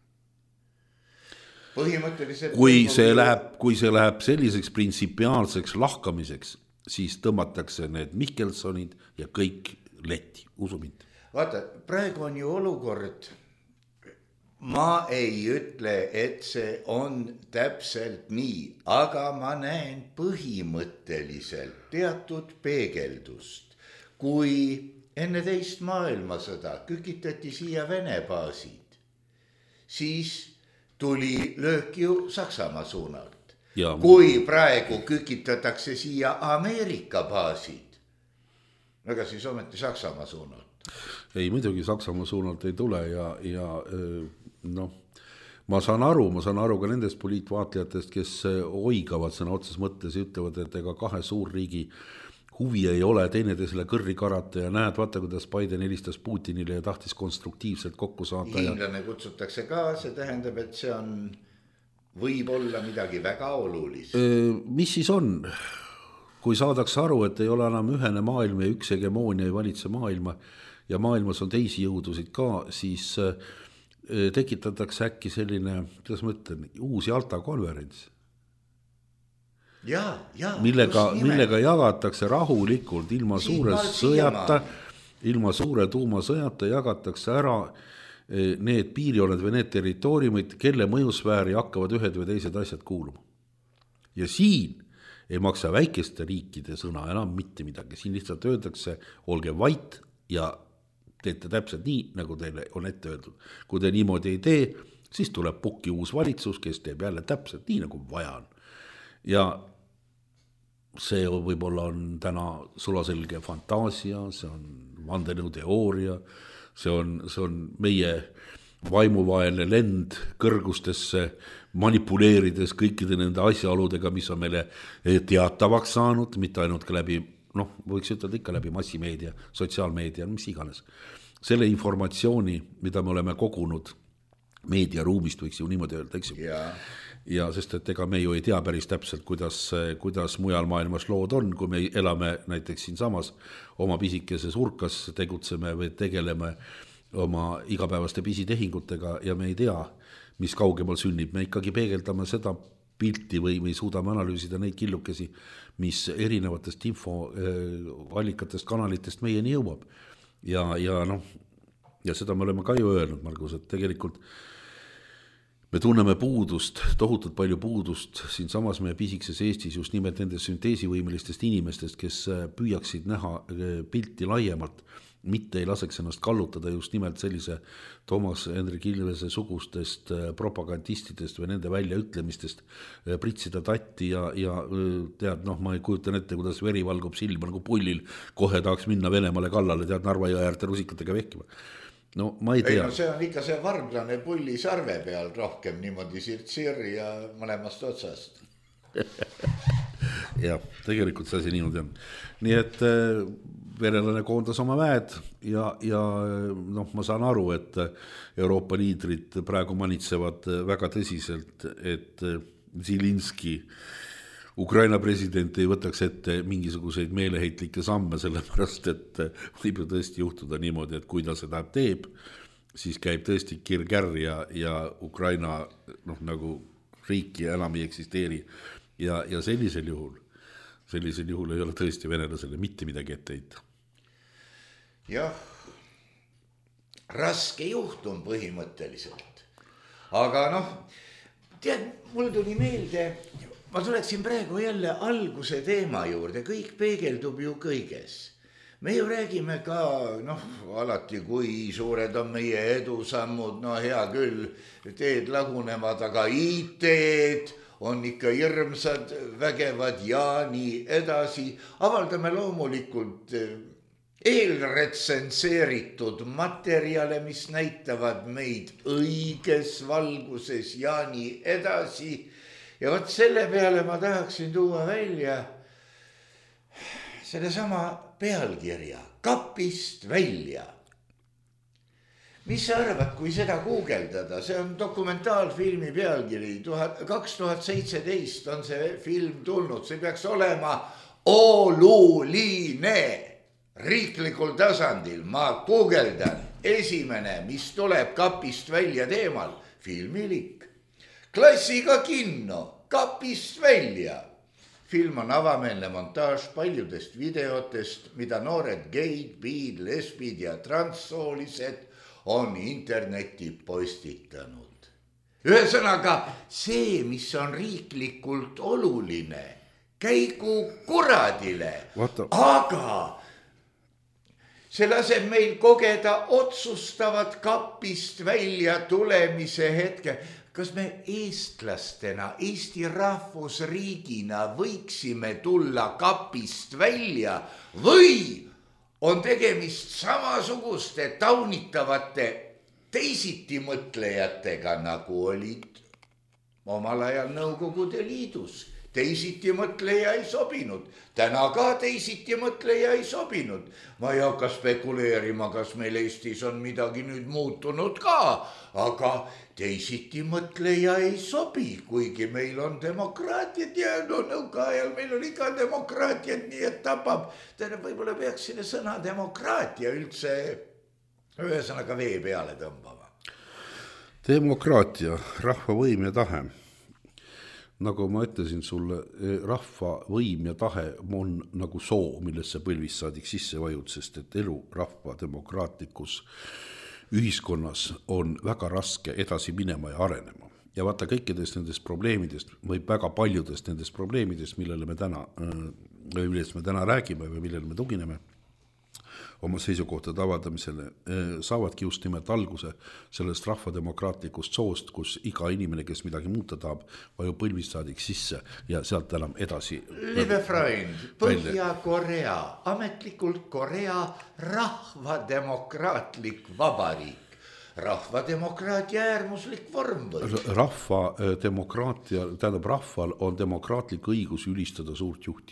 Kui see, läheb, kui see läheb selliseks printsipiaalseks lahkamiseks, siis tõmmatakse need Mihkelsonid ja kõik letti, usu mind. Vaata, praegu on ju olukord, ma ei ütle, et see on täpselt nii, aga ma näen põhimõtteliselt teatud peegeldust, kui enne teist maailmasõda kükitati siia Vene baasid, siis tuli löök ju Saksamaa suunalt. Ja, kui praegu kükitatakse siia Ameerika baasid, aga siis ometi Saksamaa suunalt. Ei, muidugi Saksamaa suunalt ei tule ja, ja noh, ma saan aru, ma saan aru ka nendest poliitvaatlejatest, kes oigavad sõna otses mõttes ja ütlevad, et ega kahe suurriigi huvi ei ole teineteisele kõrri karata ja näed, vaata, kuidas Biden helistas Putinile ja tahtis konstruktiivselt kokku saada. Hiinlane kutsutakse ka, see tähendab, et see on, võib olla midagi väga olulist. Mis siis on? Kui saadakse aru, et ei ole enam ühene maailm ja üks hegemoonia ei valitse maailma ja maailmas on teisi jõudusid ka, siis tekitatakse äkki selline, kuidas ma ütlen, uus Jalta konverents. Ja, ja, millega, millega jagatakse rahulikult ilma suures sõjata ilma suure tuumasõjata jagatakse ära need piirjooned või need territooriumid, kelle mõjusfääri hakkavad ühed või teised asjad kuuluma. Ja siin ei maksa väikeste riikide sõna enam mitte midagi. Siin lihtsalt öeldakse, olge vait ja teete täpselt nii, nagu teile on ette öeldud. Kui te niimoodi ei tee, siis tuleb pukki uus valitsus, kes teeb jälle täpselt nii, nagu vaja on. Ja see võib-olla on täna sulaselge fantaasia, see on vandenõuteooria, see on, see on meie vaimuvaeline lend kõrgustesse, manipuleerides kõikide nende asjaoludega, mis on meile teatavaks saanud, mitte ainult ka läbi, noh, võiks ütelda ikka läbi massimeedia, sotsiaalmeedia, mis iganes. Selle informatsiooni, mida me oleme kogunud meediaruumist, võiks ju niimoodi öelda, eks ju. Ja. ja sest et ega me ju ei tea päris täpselt, kuidas, kuidas mujal maailmas lood on, kui me elame näiteks siin samas oma pisikeses urkas, tegutseme või tegeleme oma igapäevaste pisitehingutega ja me ei tea, mis kaugemal sünnib. Me ikkagi peegeldame seda pilti või me suudame analüüsida neid killukesi, mis erinevatest infoallikatest, kanalitest meieni jõuab. Ja, ja, noh, ja seda me oleme ka ju öelnud, Margus, et tegelikult me tunneme puudust, tohutult palju puudust siin samas meie pisikses Eestis just nimelt nende sünteesivõimelistest inimestest, kes püüaksid näha pilti laiemalt, mitte ei laseks ennast kallutada just nimelt sellise Toomas Hendrik Ilvese sugustest propagandistidest või nende väljaütlemistest, pritsida tatti ja, ja tead, noh, ma ei kujutan ette, kuidas veri valgub silma nagu pullil, kohe tahaks minna Venemaale kallale, tead, Narva jõe äärte rusikatega vehkima. No ma ei tea. Ei, no see on ikka see varblane pulli sarve peal rohkem niimoodi sirtsir ja mõlemast otsast. Ja, tegelikult see asi niimoodi on. Nii et venelane koondas oma väed ja, ja noh, ma saan aru, et Euroopa liidrid praegu manitsevad väga tõsiselt, et Zelinski Ukraina president ei võtaks ette mingisuguseid meeleheitlikke samme, sellepärast, et võib ju tõesti juhtuda niimoodi, et kui ta seda teeb, siis käib tõesti kirgär ja, ja Ukraina noh, nagu riiki enam ei eksisteeri. Ja, ja sellisel juhul, sellisel juhul ei ole tõesti venelasele mitte midagi ette heita. Jah, raske juhtum põhimõtteliselt. Aga noh, tead, mul tuli meelde... Ma tuleksin praegu jälle alguse teema juurde, kõik peegeldub ju kõiges. Me ju räägime ka, noh, alati kui suured on meie edusammud, no hea küll, teed lagunevad, aga I T-d on ikka hirmsad, vägevad ja nii edasi. Avaldame loomulikult eelretsenseeritud materjale, mis näitavad meid õiges valguses ja nii edasi. Ja võt selle peale ma tahaksin tuua välja selle sama pealkirja, kapist välja. Mis sa arvad, kui seda guugeldada? See on dokumentaalfilmi pealkiri, kaks tuhat seitseteist on see film tulnud, see peaks olema oluline riiklikul tasandil. Ma guugeldan esimene, mis tuleb kapist välja teemal, filmilik. Klassiga kinno, kapist välja. Film on avameelne montaaž paljudest videotest, mida noored geid, biid, lesbid ja transsoolised on internetti postitanud. Ühesõnaga, see, mis on riiklikult oluline, käigu kuradile, Vaata. Aga see laseb meil kogeda otsustavat kapist välja tulemise hetke. Kas me eestlastena, Eesti rahvusriigina võiksime tulla kapist välja või on tegemist samasuguste taunitavate teisiti mõtlejatega, nagu olid omal ajal Nõukogude Liidus. Teisiti mõtleja ei sobinud, täna ka teisiti mõtleja ei sobinud. Ma ei hakka spekuleerima, kas meil Eestis on midagi nüüd muutunud ka, aga teisiti mõtleja ei sobi, kuigi meil on demokraatiat ja no nõukaajal meil on ikka demokraatiat, nii et tapab. Tähendab, võib-olla peaks selle sõna demokraatia üldse ühesõnaga vee peale tõmbama. Demokraatia, rahva võim ja tahe. nagu ma ütlesin sulle, rahva võim ja tahe on nagu soo, millesse põlvist saadik sisse vajud, sest et elu rahva demokraatlikus ühiskonnas on väga raske edasi minema ja arenema. Ja vaata kõikidest nendest probleemidest või väga paljudest nendest probleemidest, millele me täna, millest me täna räägime või millele me tugineme oma seisukohtade avaldamisele, saavadki just nimelt alguse sellest rahvademokraatlikust soost, kus iga inimene, kes midagi muuta tahab, vajub põlvist saadik sisse ja sealt enam edasi. Liebe Freund, Põhja-Korea, ametlikult Korea rahvademokraatlik vabariik. Rahvademokraatia äärmuslik vorm või? Rahvademokraatia, tähendab rahval on demokraatlik õigus ülistada suurt juhti.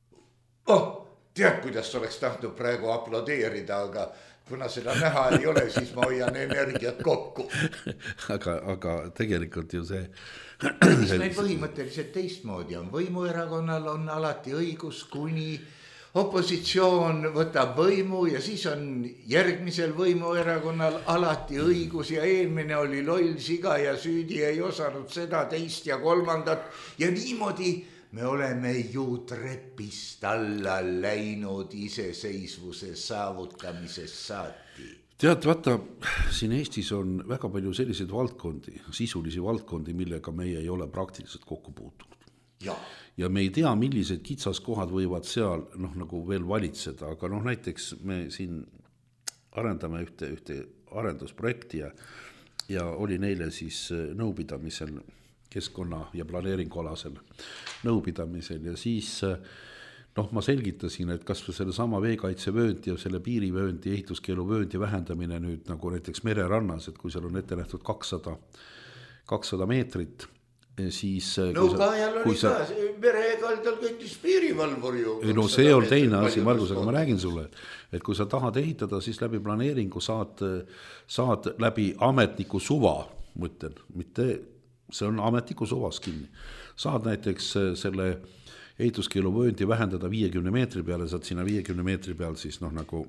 Oh, tead, kuidas oleks tahtnud praegu aplodeerida, aga kuna seda näha ei ole, siis ma hoian energiat kokku. aga, aga tegelikult ju see... mis meil põhimõtteliselt teistmoodi on. Võimuerakonnal on alati õigus, kuni opositsioon võtab võimu ja siis on järgmisel võimuerakonnal alati õigus ja eelmine oli loll siga ja süüdi ei osanud seda, teist ja kolmandat ja niimoodi me oleme ju trepist alla läinud iseseisvuse saavutamises saati. Tead, vaata, siin Eestis on väga palju selliseid valdkondi, sisulisi valdkondi, millega meie ei ole praktiliselt kokku puutunud. Ja. ja me ei tea, millised kitsaskohad võivad seal noh, nagu veel valitseda, aga noh, näiteks me siin arendame ühte, ühte arendusprojekti ja, ja oli neile siis nõupidamisel, keskkonna- ja planeeringualasel nõupidamisel ja siis noh, ma selgitasin, et kas või selle sama veekaitsevööndi ja selle piirivööndi, ehituskeeluvööndi vähendamine nüüd nagu näiteks mererannas, et kui seal on ette nähtud kakssada, kakssada meetrit, siis no ka ajal oli sa... ka, merekaldal kõttis piirivalvur ju. No see on teine asi, Margus, aga ma räägin sulle, et kui sa tahad ehitada, siis läbi planeeringu saad, saad läbi ametniku suva, mõtlen, mitte, see on ametniku suvas kinni. Saad näiteks selle ehituskeeluvööndi vähendada viiekümne meetri peale, saad sinna viiekümne meetri peal siis noh nagu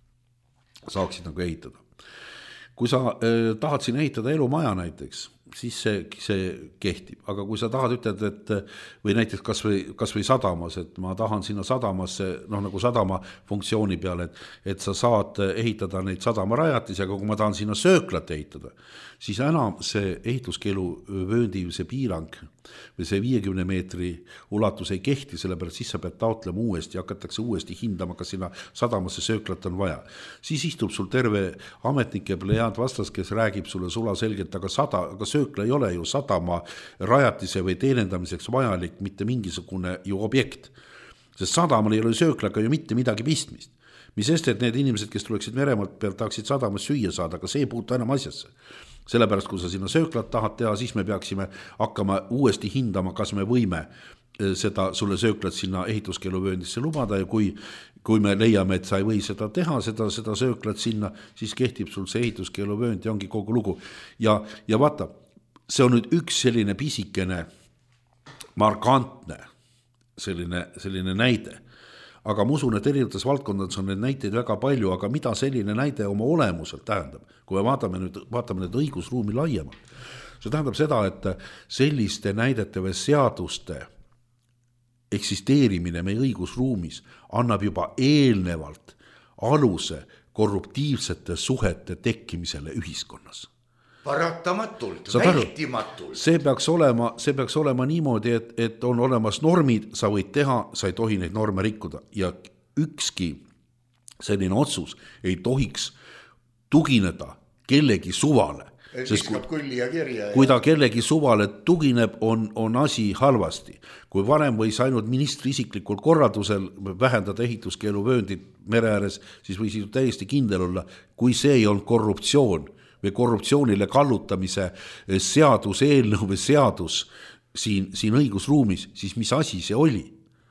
saaksid nagu ehitada. Kui sa eh, tahad siin ehitada elumaja näiteks, siis see, see kehtib. Aga kui sa tahad ütelda, et või näiteks kas või, kas või sadamas, et ma tahan sinna sadamasse, noh nagu sadama funktsiooni peale, et, et sa saad ehitada neid sadama rajatis, aga kui ma tahan sinna sööklat ehitada, siis enam see ehituskeelu vööndi see piirang või see viiekümne meetri ulatus ei kehti, sellepärast siis sa pead taotlema uuesti ja hakatakse uuesti hindama, kas sinna sadamasse sööklat on vaja. Siis istub sul terve ametnike plejaad vastas, kes räägib sulle sula selgelt, aga sada, aga söökla ei ole ju sadama rajatise või teenendamiseks vajalik mitte mingisugune ju objekt. Sest sadamal ei ole sööklaga ju mitte midagi pistmist. Mis sest, et need inimesed, kes tuleksid meremaalt pealt, tahaksid sadamas süüa saada, aga see ei puutu enam asjasse. Sellepärast, kui sa sinna sööklat tahad teha, siis me peaksime hakkama uuesti hindama, kas me võime seda sulle sööklat sinna ehituskeeluvööndisse lubada ja kui, kui me leiame, et sa ei või seda teha, seda, seda sööklat sinna, siis kehtib sul see ehituskeeluvöönd ja ongi kogu lugu. Ja, ja vaata, see on nüüd üks selline pisikene markantne selline, selline näide. Aga ma usun, et erinevates valdkondades on need näiteid väga palju, aga mida selline näide oma olemuselt tähendab, kui me vaatame nüüd, vaatame nüüd õigusruumi laiemalt. See tähendab seda, et selliste näidete või seaduste eksisteerimine meie õigusruumis annab juba eelnevalt aluse korruptiivsete suhete tekkimisele ühiskonnas. Paratamatult, vältimatult. See peaks olema, see peaks olema niimoodi, et, et on olemas normid, sa võid teha, sa ei tohi neid norme rikkuda ja ükski selline otsus ei tohiks tugineda kellegi suvale. Sest kui, kirja, kui ta kellegi suvale tugineb, on, on asi halvasti. Kui varem võis ainult ministri isiklikul korraldusel vähendada ehituskeeluvööndit mere ääres, siis võis täiesti kindel olla, kui see ei olnud korruptsioon või korruptsioonile kallutamise seadus, eelnõu või seadus siin, siin õigusruumis, siis mis asi see oli?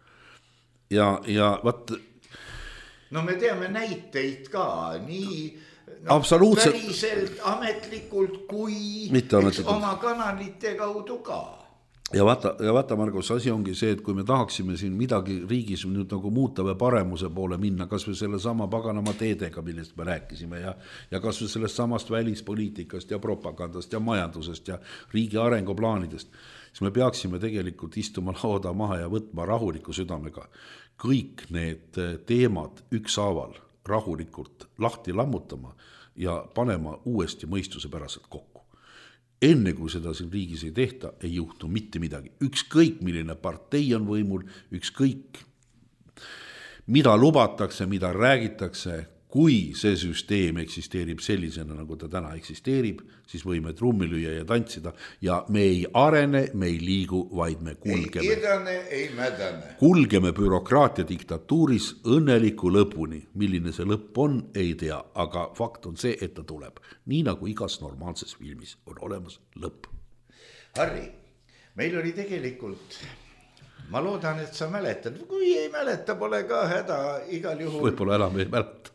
Ja, ja vaat... No me teame näiteid ka, nii no, absoluutselt päriselt ametlikult kui eks, oma kanalite kaudu ka. Ja vaata, ja vaata, Margus, asi ongi see, et kui me tahaksime siin midagi riigis nüüd nagu muuta või paremuse poole minna, kas või selle sama paganama teedega, millest me rääkisime ja, ja kas või sellest samast välispoliitikast ja propagandast ja majandusest ja riigi arenguplaanidest, siis me peaksime tegelikult istuma lauda maha ja võtma rahuliku südamega kõik need teemad ükshaaval rahulikult lahti lammutama ja panema uuesti mõistuse päraselt kokku. Enne kui seda siin riigis ei tehta, ei juhtu mitte midagi. Ükskõik milline partei on võimul, ükskõik mida lubatakse, mida räägitakse, kui see süsteem eksisteerib sellisena, nagu ta täna eksisteerib, siis võime trummi lüüa ja tantsida ja me ei arene, me ei liigu, vaid me kulgeme. Ei idane, ei mädane. Kulgeme bürokraatia diktatuuris õnneliku lõpuni. Milline see lõpp on, ei tea, aga fakt on see, et ta tuleb. Nii nagu igas normaalses filmis on olemas lõpp. Harri, meil oli tegelikult... Ma loodan, et sa mäletad. Kui ei mäleta, pole ka häda igal juhul. Võib-olla enam ei mäleta.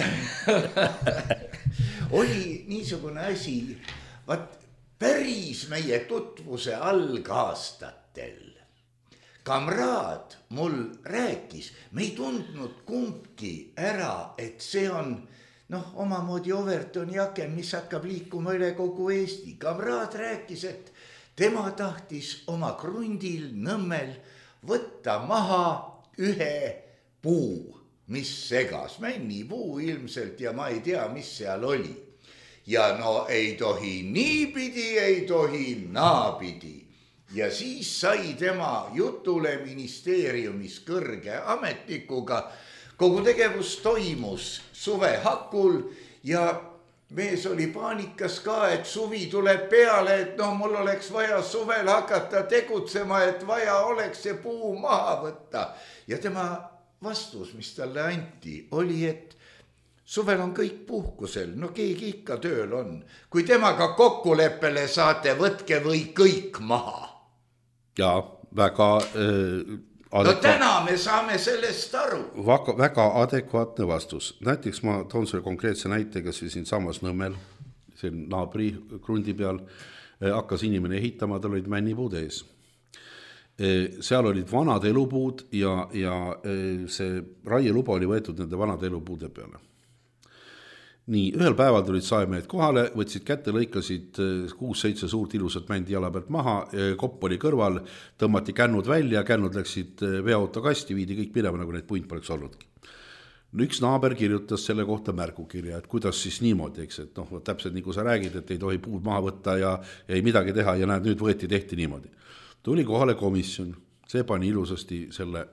Oli niisugune asi, vaat päris meie tutvuse algaastatel. Kamraad mul rääkis, me ei tundnud kumbki ära, et see on noh, omamoodi Overtoni aken, mis hakkab liikuma üle kogu Eesti. Kamraad rääkis, et tema tahtis oma krundil Nõmmel võtta maha ühe puu, mis segas, männipuu ilmselt ja ma ei tea, mis seal oli. Ja no ei tohi niipidi, ei tohi naapidi. Ja siis sai tema jutule ministeeriumis kõrge ametnikuga. Kogu tegevus toimus suve hakul ja mees oli paanikas ka, et suvi tuleb peale, et noh, mul oleks vaja suvel hakata tegutsema, et vaja oleks see puu maha võtta. Ja tema vastus, mis talle anti, oli, et suvel on kõik puhkusel, no keegi ikka tööl on. Kui temaga kokkuleppele saate, võtke või kõik maha. Ja väga... Äh... No täna me saame sellest aru. Väga, väga adekvaatne vastus. Näiteks ma toon selle konkreetse näite, kes siin samas Nõmmel, see naabri krundi peal, hakkas inimene ehitama, tal olid männipuud ees. Seal olid vanad elupuud ja, ja see raieluba oli võetud nende vanade elupuude peale. Nii, ühel päeval tulid saamehed kohale, võtsid kätte, lõikasid kuus-seitse suurt ilusat mändi jala pealt maha, kopp oli kõrval, tõmmati kännud välja, kännud läksid veoauto kasti, viidi kõik minema, nagu neid punt poleks olnudki. Üks naaber kirjutas selle kohta märgukirja, et kuidas siis niimoodi, eks, et noh, täpselt nii kui sa räägid, et ei tohi puud maha võtta ja ei midagi teha ja näed, nüüd võeti tehti niimoodi. Tuli kohale komisjon, see pani ilusasti selle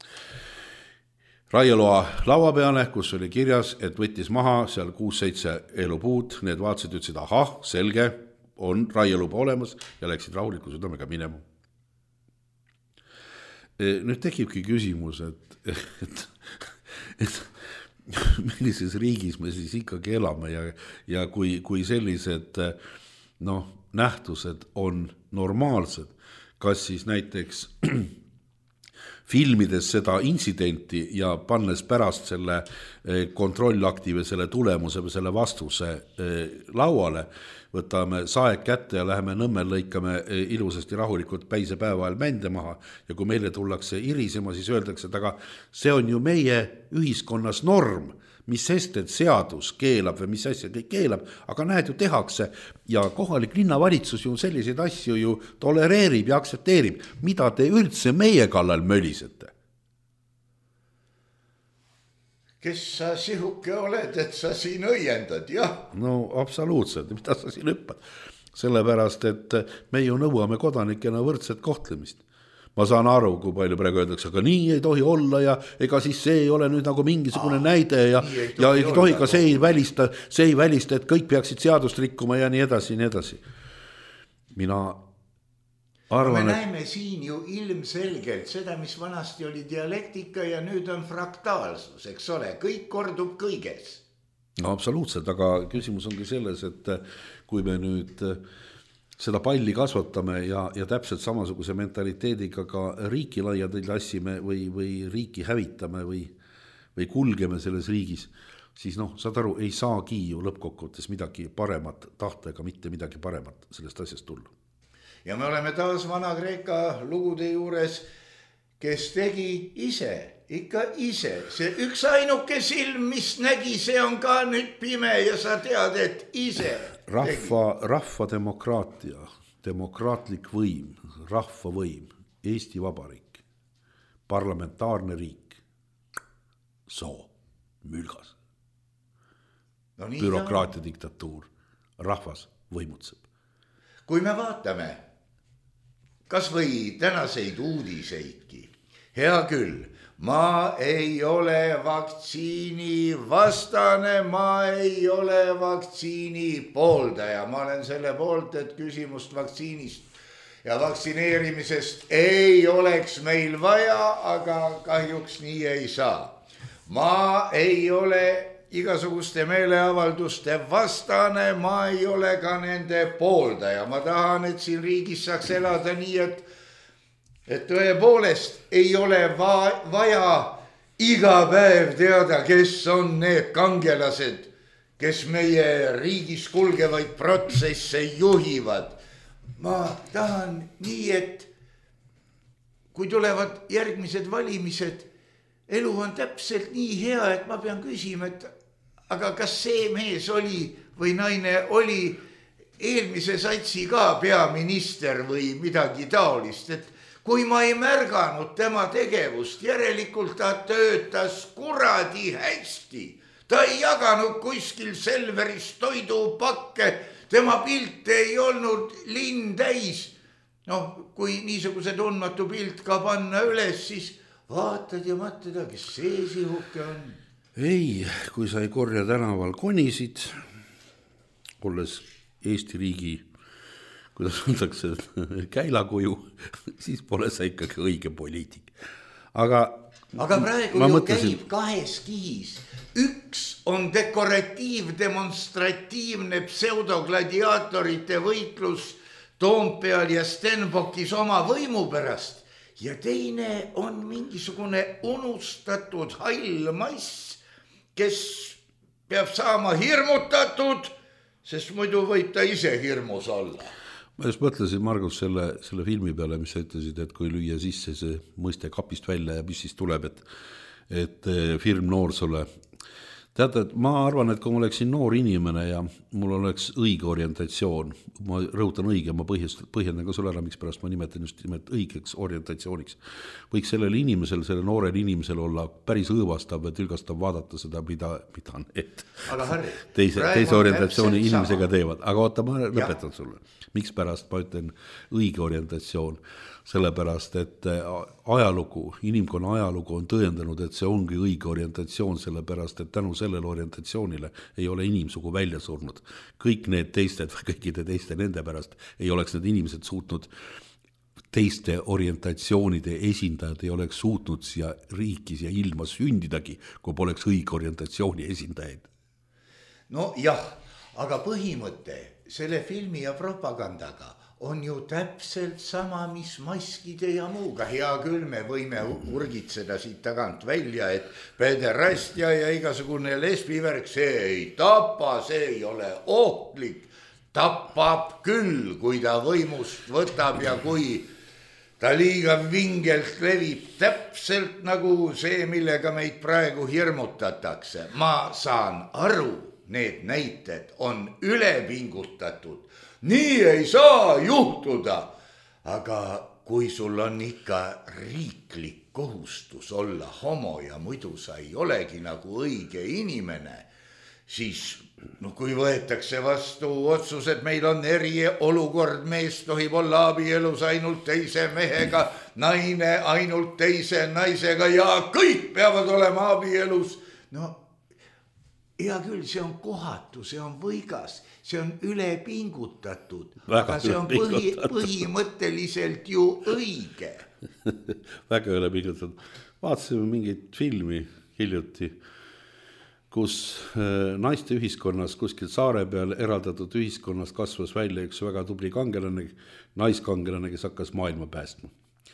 raieloa laua peale, kus oli kirjas, et võttis maha seal kuus-seitse elupuud, need vaatasid, ütlesid, ahah, selge, on raieluba olemas ja läksid rahuliku südamega minema. Nüüd tekibki küsimus, et, et, et millises riigis me siis ikkagi elame ja, ja kui, kui sellised noh, nähtused on normaalsed, kas siis näiteks filmides seda intsidenti ja pannes pärast selle kontrollakti või selle tulemuse või selle vastuse lauale, võtame saeg kätte ja läheme Nõmmel, lõikame ilusasti rahulikult päise päeva ajal mände maha ja kui meile tullakse irisema, siis öeldakse, et aga see on ju meie ühiskonnas norm, mis sest, et seadus keelab või mis asja kõik keelab, aga näed ju tehakse ja kohalik linnavalitsus ju selliseid asju ju tolereerib ja aktsepteerib. Mida te üldse meie kallal mölisete? Kes sa sihuke oled, et sa siin õiendad, jah? No absoluutselt, mida sa siin hüppad? Sellepärast, et me ju nõuame kodanikena võrdset kohtlemist. Ma saan aru, kui palju praegu öeldakse, aga nii ei tohi olla ja ega siis see ei ole nüüd nagu mingisugune Aa, näide ja ei tohi, ja ei tohi ka see ei välista, see ei välista, et kõik peaksid seadust rikkuma ja nii edasi, nii edasi. Mina arvan, me näeme et... siin ju ilmselgelt seda, mis vanasti oli dialektika ja nüüd on fraktaalsus, eks ole, kõik kordub kõiges. No absoluutselt, aga küsimus ongi selles, et kui me nüüd seda palli kasvatame ja, ja täpselt samasuguse mentaliteediga ka riiki laiadel lassime või, või riiki hävitame või, või kulgeme selles riigis, siis noh, saad aru, ei saagi ju lõppkokkuvõttes midagi paremat tahtega, mitte midagi paremat sellest asjast tulla. Ja me oleme taas Vana-Kreeka lugude juures, kes tegi ise, ikka ise. See üks ainuke silm, mis nägi, see on ka nüüd pime ja sa tead, et ise Rahva, rahva demokraatia demokraatlik võim, rahva võim, Eesti Vabariik, parlamentaarne riik, soo, mülgas, no bürokraatia diktatuur, rahvas võimutseb. Kui me vaatame kas või tänaseid uudiseidki, hea küll, ma ei ole vaktsiini vastane, ma ei ole vaktsiini pooldaja, ma olen selle poolt, et küsimust vaktsiinist ja vaktsineerimisest ei oleks meil vaja, aga kahjuks nii ei saa. Ma ei ole igasuguste meeleavalduste vastane, ma ei ole ka nende pooldaja. Ma tahan, et siin riigis saaks elada nii, et, et tõepoolest ei ole va- vaja iga päev teada, kes on need kangelased, kes meie riigis kulgevaid protsesse juhivad. Ma tahan nii, et kui tulevad järgmised valimised, elu on täpselt nii hea, et ma pean küsima, et aga kas see mees oli või naine oli eelmise satsi ka peaminister või midagi taolist, et kui ma ei märganud tema tegevust, järelikult ta töötas kuradi hästi. Ta ei jaganud kuskil Selveris toidupakke, tema pilte ei olnud linn täis. No, kui niisuguse tundmatu pilt ka panna üles, siis vaatad ja mõtled, kes see sihuke on. Ei, kui sa ei korja tänaval konisid, olles Eesti riigi, kuidas öeldakse, käilakuju, siis pole sa ikkagi õige poliitik. Aga, Aga praegu ju mõtlesin... käib kahes kihis. Üks on dekoratiiv, demonstratiivne pseudogladiaatorite võitlus Toompeal ja Stenbockis oma võimu pärast. Ja teine on mingisugune unustatud hall mass, kes peab saama hirmutatud, sest muidu võib ta ise hirmus olla. Ma just mõtlesin, Margus, selle, selle filmi peale, mis sa ütlesid, et kui lüüa sisse see mõiste kapist välja ja mis siis tuleb, et, et firm noorsole. Teate, ma arvan, et kui ma oleksin noor inimene ja mul oleks õige orientatsioon, ma rõhutan õige, ma põhjendan ka sulle ära, miks pärast ma nimetan just nimelt õigeks orientatsiooniks. Võiks sellel inimesel, selle noorel inimesel olla päris õõvastav ja tülgastav vaadata seda, mida, mida need Harri, teise, teise orientatsiooni inimesega teevad. Aga oota, ma lõpetan ja. Sulle. Miks pärast ma ütlen õige orientatsioon? Sellepärast, et ajalugu, inimkonna ajalugu on tõendanud, et see ongi õige orientatsioon, sellepärast, et tänu sellele orientatsioonile ei ole inimsugu välja surnud. Kõik need teisted või kõikide teiste nende pärast ei oleks need inimesed suutnud, teiste orientatsioonide esindajad ei oleks suutnud siia riikis ja ilma sündidagi, kui poleks õige orientatsiooni esindajaid. No jah, aga põhimõte selle filmi ja propagandaga on ju täpselt sama, mis maskide ja muuga. Hea küll, me võime urgitseda siit tagant välja, et pederastia ja igasugune lesbivärk, see ei tapa, see ei ole ohtlik. Tapab küll, kui ta võimust võtab ja kui ta liiga vingelt levib, täpselt nagu see, millega meid praegu hirmutatakse. Ma saan aru, need näited on ülepingutatud. Nii ei saa juhtuda, aga kui sul on ikka riiklik kohustus olla homo ja muidu sa ei olegi nagu õige inimene, siis no, kui võetakse vastu otsus, et meil on eriolukord, mees tohib olla abielus ainult teise mehega, naine ainult teise naisega ja kõik peavad olema abielus, no hea küll, see on kohatu, see on võigas, see on ülepingutatud, aga see on põhi, põhimõtteliselt ju õige. Väga ülepingutatud. Vaatasime mingit filmi hiljuti, kus naiste ühiskonnas, kuskil saare peal eraldatud ühiskonnas kasvas välja üks väga tubli kangelane, naiskangelane, kes hakkas maailma päästma.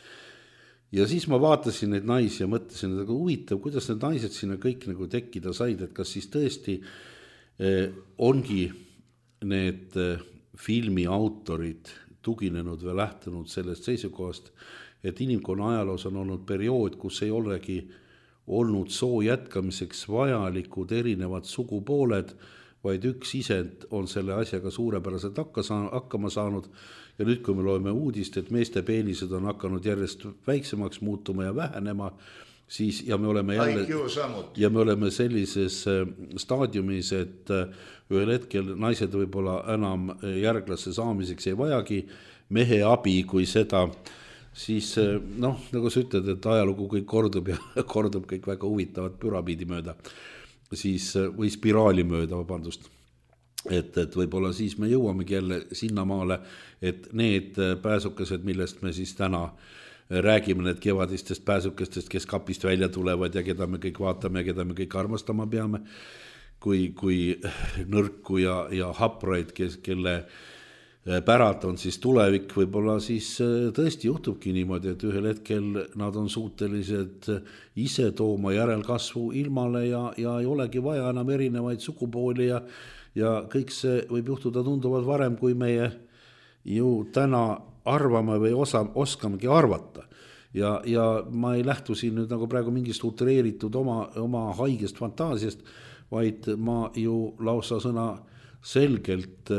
Ja siis ma vaatasin neid naisi ja mõtlesin, et huvitav, kuidas need naised sinna kõik nagu tekkida said, et kas siis tõesti eh, ongi need eh, filmi autorid tuginenud või lähtunud sellest seisukohast, et inimkonna ajaloos on olnud periood, kus ei olegi olnud soo jätkamiseks vajalikud erinevad sugupooled, vaid üks isend on selle asjaga suurepäraselt hakka saa, hakkama saanud ja nüüd, kui me loeme uudist, et meeste peenised on hakanud järjest väiksemaks muutuma ja vähenema, siis ja me oleme jälle ja me oleme sellises staadiumis, et ühel hetkel naised võib-olla enam järglasse saamiseks ei vajagi mehe abi kui seda, siis noh, nagu sa ütled, et ajalugu kõik kordub ja kordub kõik väga huvitavad püramiidi mööda, siis, või spiraali mööda, vabandust. Et, et võib-olla siis me jõuamegi jälle sinnamaale, et need pääsukesed, millest me siis täna räägime, need kevadistest pääsukestest, kes kapist välja tulevad ja keda me kõik vaatame ja keda me kõik armastama peame, kui, kui nõrku ja, ja hapraid, kes, kelle pärad on siis tulevik, võib-olla siis tõesti juhtubki niimoodi, et ühel hetkel nad on suutelised ise tooma järelkasvu ilmale ja, ja ei olegi vaja enam erinevaid sugupooli ja ja kõik see võib juhtuda tunduvalt varem, kui meie ju täna arvame või osa, oskamegi arvata. Ja, ja ma ei lähtu siin nüüd nagu praegu mingist utreeritud oma, oma haigest fantaasiast, vaid ma ju lausa sõna selgelt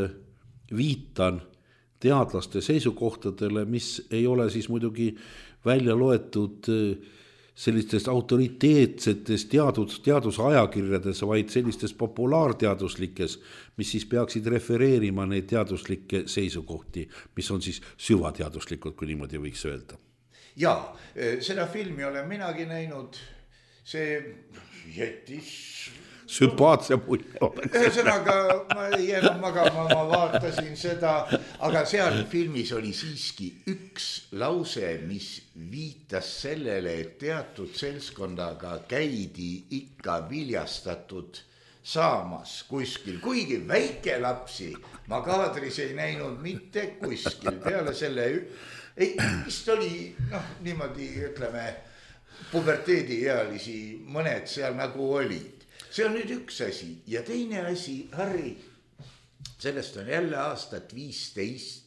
viitan teadlaste seisukohtadele, mis ei ole siis muidugi välja loetud sellistest autoriteetsetes teadus, teadusajakirjades, vaid sellistes populaarteaduslikes, mis siis peaksid refereerima neid teaduslikke seisukohti, mis on siis süvateaduslikud, kui niimoodi võiks öelda. Jaa, seda filmi olen minagi näinud, see jättis sümpaatse mulje oleks. Ühesõnaga, ma ei enam magama, ma vaatasin seda, aga seal filmis oli siiski üks lause, mis viitas sellele, et teatud seltskondaga käidi ikka viljastatud saamas kuskil, kuigi väike lapsi ma kaadris ei näinud mitte kuskil peale selle, ei, vist oli noh, niimoodi ütleme puberteediealisi mõned seal nagu olid. See on nüüd üks asi ja teine asi, Harri, sellest on jälle aastat viisteist,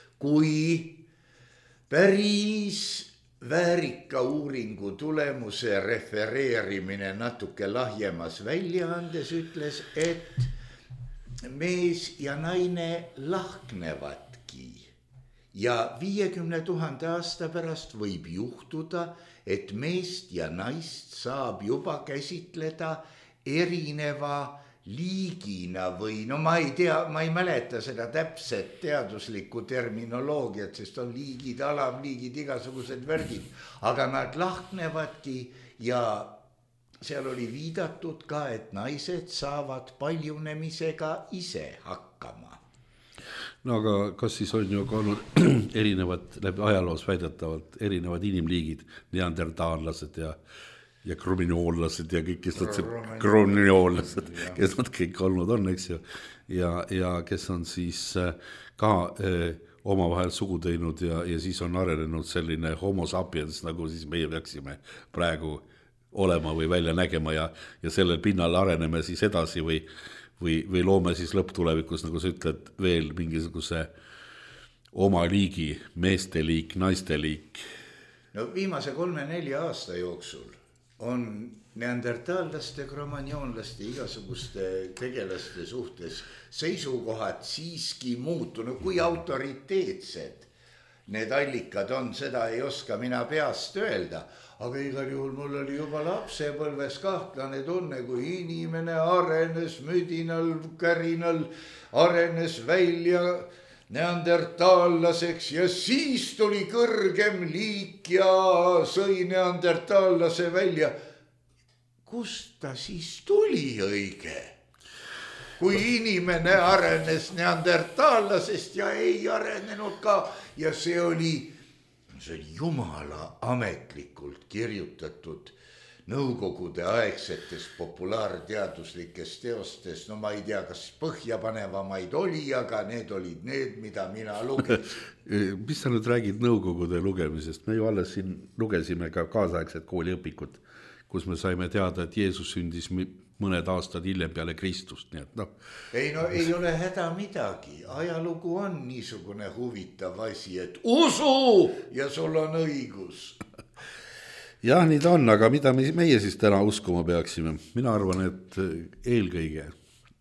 kui päris väärika uuringu tulemuse refereerimine natuke lahjemas väljaandes ütles, et mees ja naine lahknevadki ja viiekümne tuhande aasta pärast võib juhtuda, et meest ja naist saab juba käsitleda erineva liigina või no ma ei tea, ma ei mäleta seda täpset teaduslikku terminoloogiat, sest on liigid, alamliigid, igasugused värgid, aga nad lahknevadki ja seal oli viidatud ka, et naised saavad paljunemisega ise hakkama. No aga kas siis on ju olnud erinevad, läbi ajaloos väidetavalt erinevad inimliigid, neandertaallased ja ja krominoollased ja kõik, kes nad krominoollased, kes nad kõik olnud on, eks ju, ja, ja kes on siis ka eh, omavahel sugu teinud ja, ja siis on arenenud selline homo sapiens, nagu siis meie peaksime praegu olema või välja nägema ja, ja sellel pinnal areneme siis edasi või, või, või loome siis lõpptulevikus, nagu sa ütled, veel mingisuguse oma liigi, meeste liik, naiste liik. No viimase kolme-nelja aasta jooksul on neandertaallaste, kromagnoonlaste, igasuguste tegelaste suhtes seisukohad siiski muutunud, kui autoriteetsed need allikad on, seda ei oska mina peast öelda, aga igal juhul mul oli juba lapsepõlves kahtlane tunne, kui inimene arenes müdinal, kärinal, arenes välja neandertaallaseks ja siis tuli kõrgem liik ja sõi neandertaallase välja. Kust ta siis tuli õige? Kui inimene arenes neandertaallasest ja ei arenenud ka ja see oli, see oli jumala ametlikult kirjutatud nõukogude aegsetes populaarteaduslikes teostes, no ma ei tea, kas põhjapanevamaid oli, aga need olid need, mida mina lugesin. Mis sa nüüd räägid nõukogude lugemisest? Me ju alles siin lugesime ka kaasaegset kooliõpikut, kus me saime teada, et Jeesus sündis mõned aastad hiljem peale Kristust. Nii et no. Ei, no ei ole häda midagi. Ajalugu on niisugune huvitav asi, et usu ja sul on õigus. Jah, nii ta on, aga mida meie siis täna uskuma peaksime? Mina arvan, et eelkõige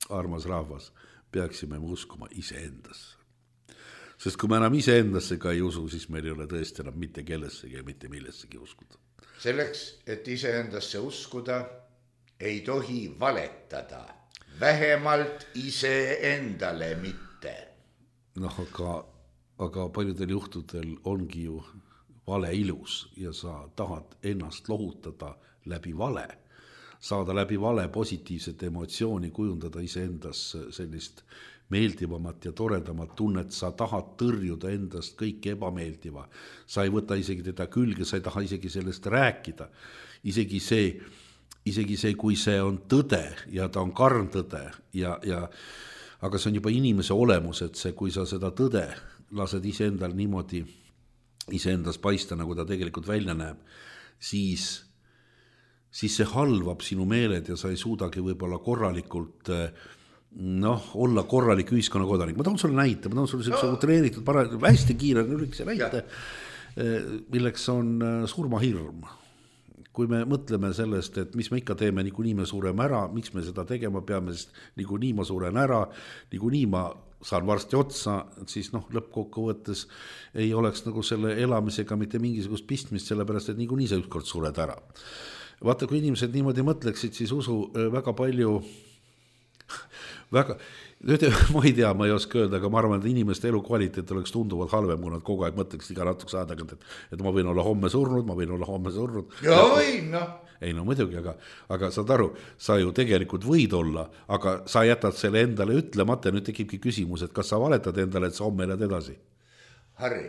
armas rahvas, peaksime me uskuma iseendasse. Sest kui me enam iseendasse ka ei usu, siis meil ei ole tõesti enam mitte kellessegi ja mitte millessegi uskuda. Selleks, et iseendasse uskuda, ei tohi valetada. Vähemalt iseendale mitte. Noh, aga, aga paljudel juhtudel ongi ju vale ilus ja sa tahad ennast lohutada läbi vale. Saada läbi vale positiivset emotsiooni, kujundada iseendas sellist meeldivamat ja toredamat tunnet, sa tahad tõrjuda endast kõik ebameeldiva. Sa ei võta isegi teda külge, sa ei taha isegi sellest rääkida. Isegi see, isegi see, kui see on tõde ja ta on karm tõde, ja, ja, aga see on juba inimese olemus, et see, kui sa seda tõde lased iseendal niimoodi iseendas paista, nagu ta tegelikult välja näeb, siis, siis see halvab sinu meeled ja sa ei suudagi võib-olla korralikult noh, olla korralik ühiskonnakodanik. Ma tahan sulle näite, ma tahan sulle sellise no. treenitud, para, hästi kiire lühikese näite, milleks on surmahirm. Kui me mõtleme sellest, et mis me ikka teeme, niikuinii me sureme ära, miks me seda tegema peame, sest niikuinii ma suren ära, niikuinii ma saan varsti otsa, siis noh, lõppkokkuvõttes ei oleks nagu selle elamisega mitte mingisugust pistmist, sellepärast, et niikuinii sa ükskord sured ära. Vaata, kui inimesed niimoodi mõtleksid, siis usu väga palju väga, nüüd ma ei tea, ma ei oska öelda, aga ma arvan, et inimeste elukvaliteet oleks tunduvalt halvem, kui nad kogu aeg mõtleks iga natukese aja tagant, et, et ma võin olla homme surnud, ma võin olla homme surnud. Ja võin, noh. Ei, no muidugi, aga, aga saad aru, sa ju tegelikult võid olla, aga sa jätad selle endale ütlemata ja nüüd tekibki küsimus, et kas sa valetad endale, et sa homme elad edasi? Harri,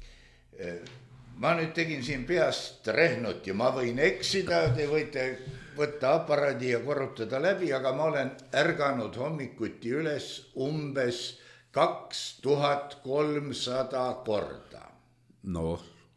ma nüüd tegin siin peast rehnut ja ma võin eksida, te võite võtta aparaadi ja korrutada läbi, aga ma olen ärganud hommikuti üles umbes kaks tuhat kolmsada korda. No.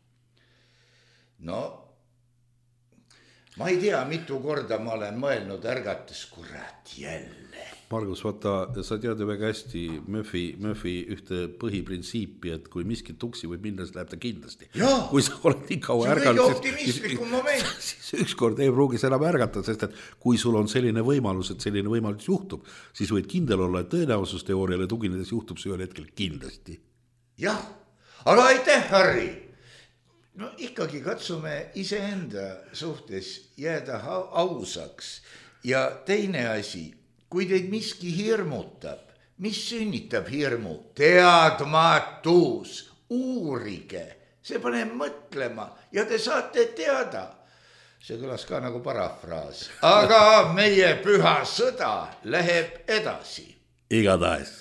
No, ma ei tea, mitu korda ma olen mõelnud ärgates, kurat, jälle. Margus, vaata, sa tead ju väga hästi Murphy, Murphy ühte põhiprintsiipi, et kui miski tuksi või minna, siis läheb ta kindlasti. Jaa, kui sa oled nii kaua ärganud, see on kõige optimistlikum moment. Siis ükskord ei pruugis enam ärgata, sest et kui sul on selline võimalus, et selline võimalus juhtub, siis võid kindel olla, et tõenäosusteooriale tuginedes juhtub see ühel hetkel kindlasti. Jah, aga aitäh, Harri. No ikkagi katsume iseenda suhtes jääda ausaks. Ja teine asi, kui teid miski hirmutab, mis sünnitab hirmu? Teadmatus, uurige, see paneb mõtlema ja te saate teada. See kõlas ka nagu parafraas, aga meie püha sõda läheb edasi. Igatahes.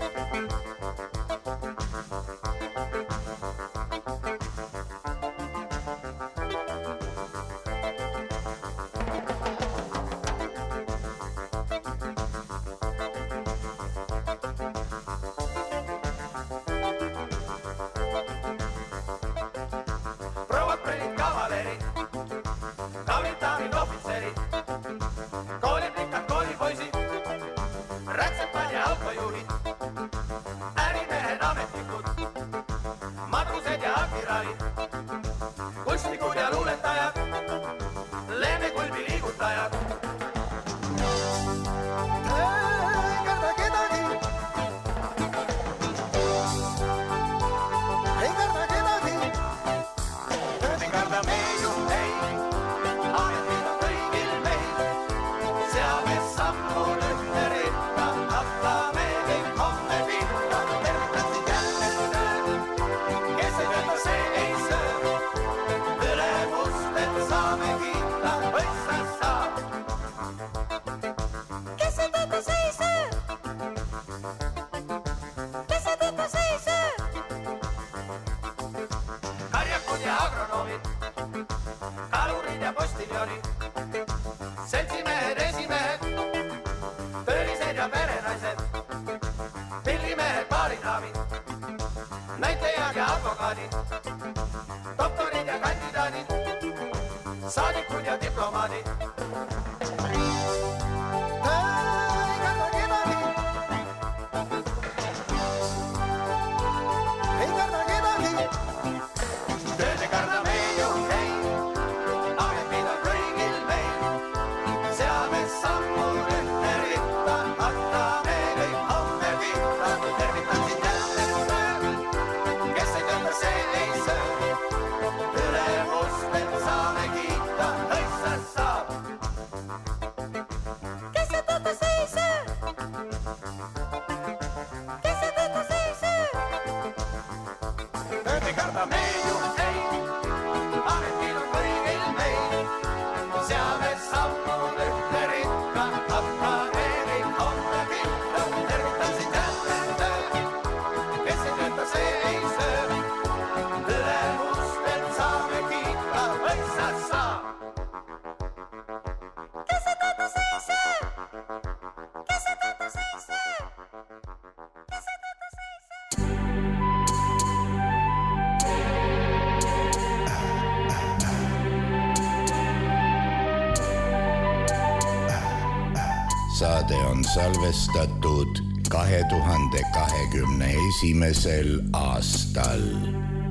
Saadikud ja diplomaadid. Tööd ei karda meil ju ei, ametid on kõigil meil. Seame sammu ühte ritta, hatta saade on salvestatud kahe tuhande kahekümne esimesel aastal.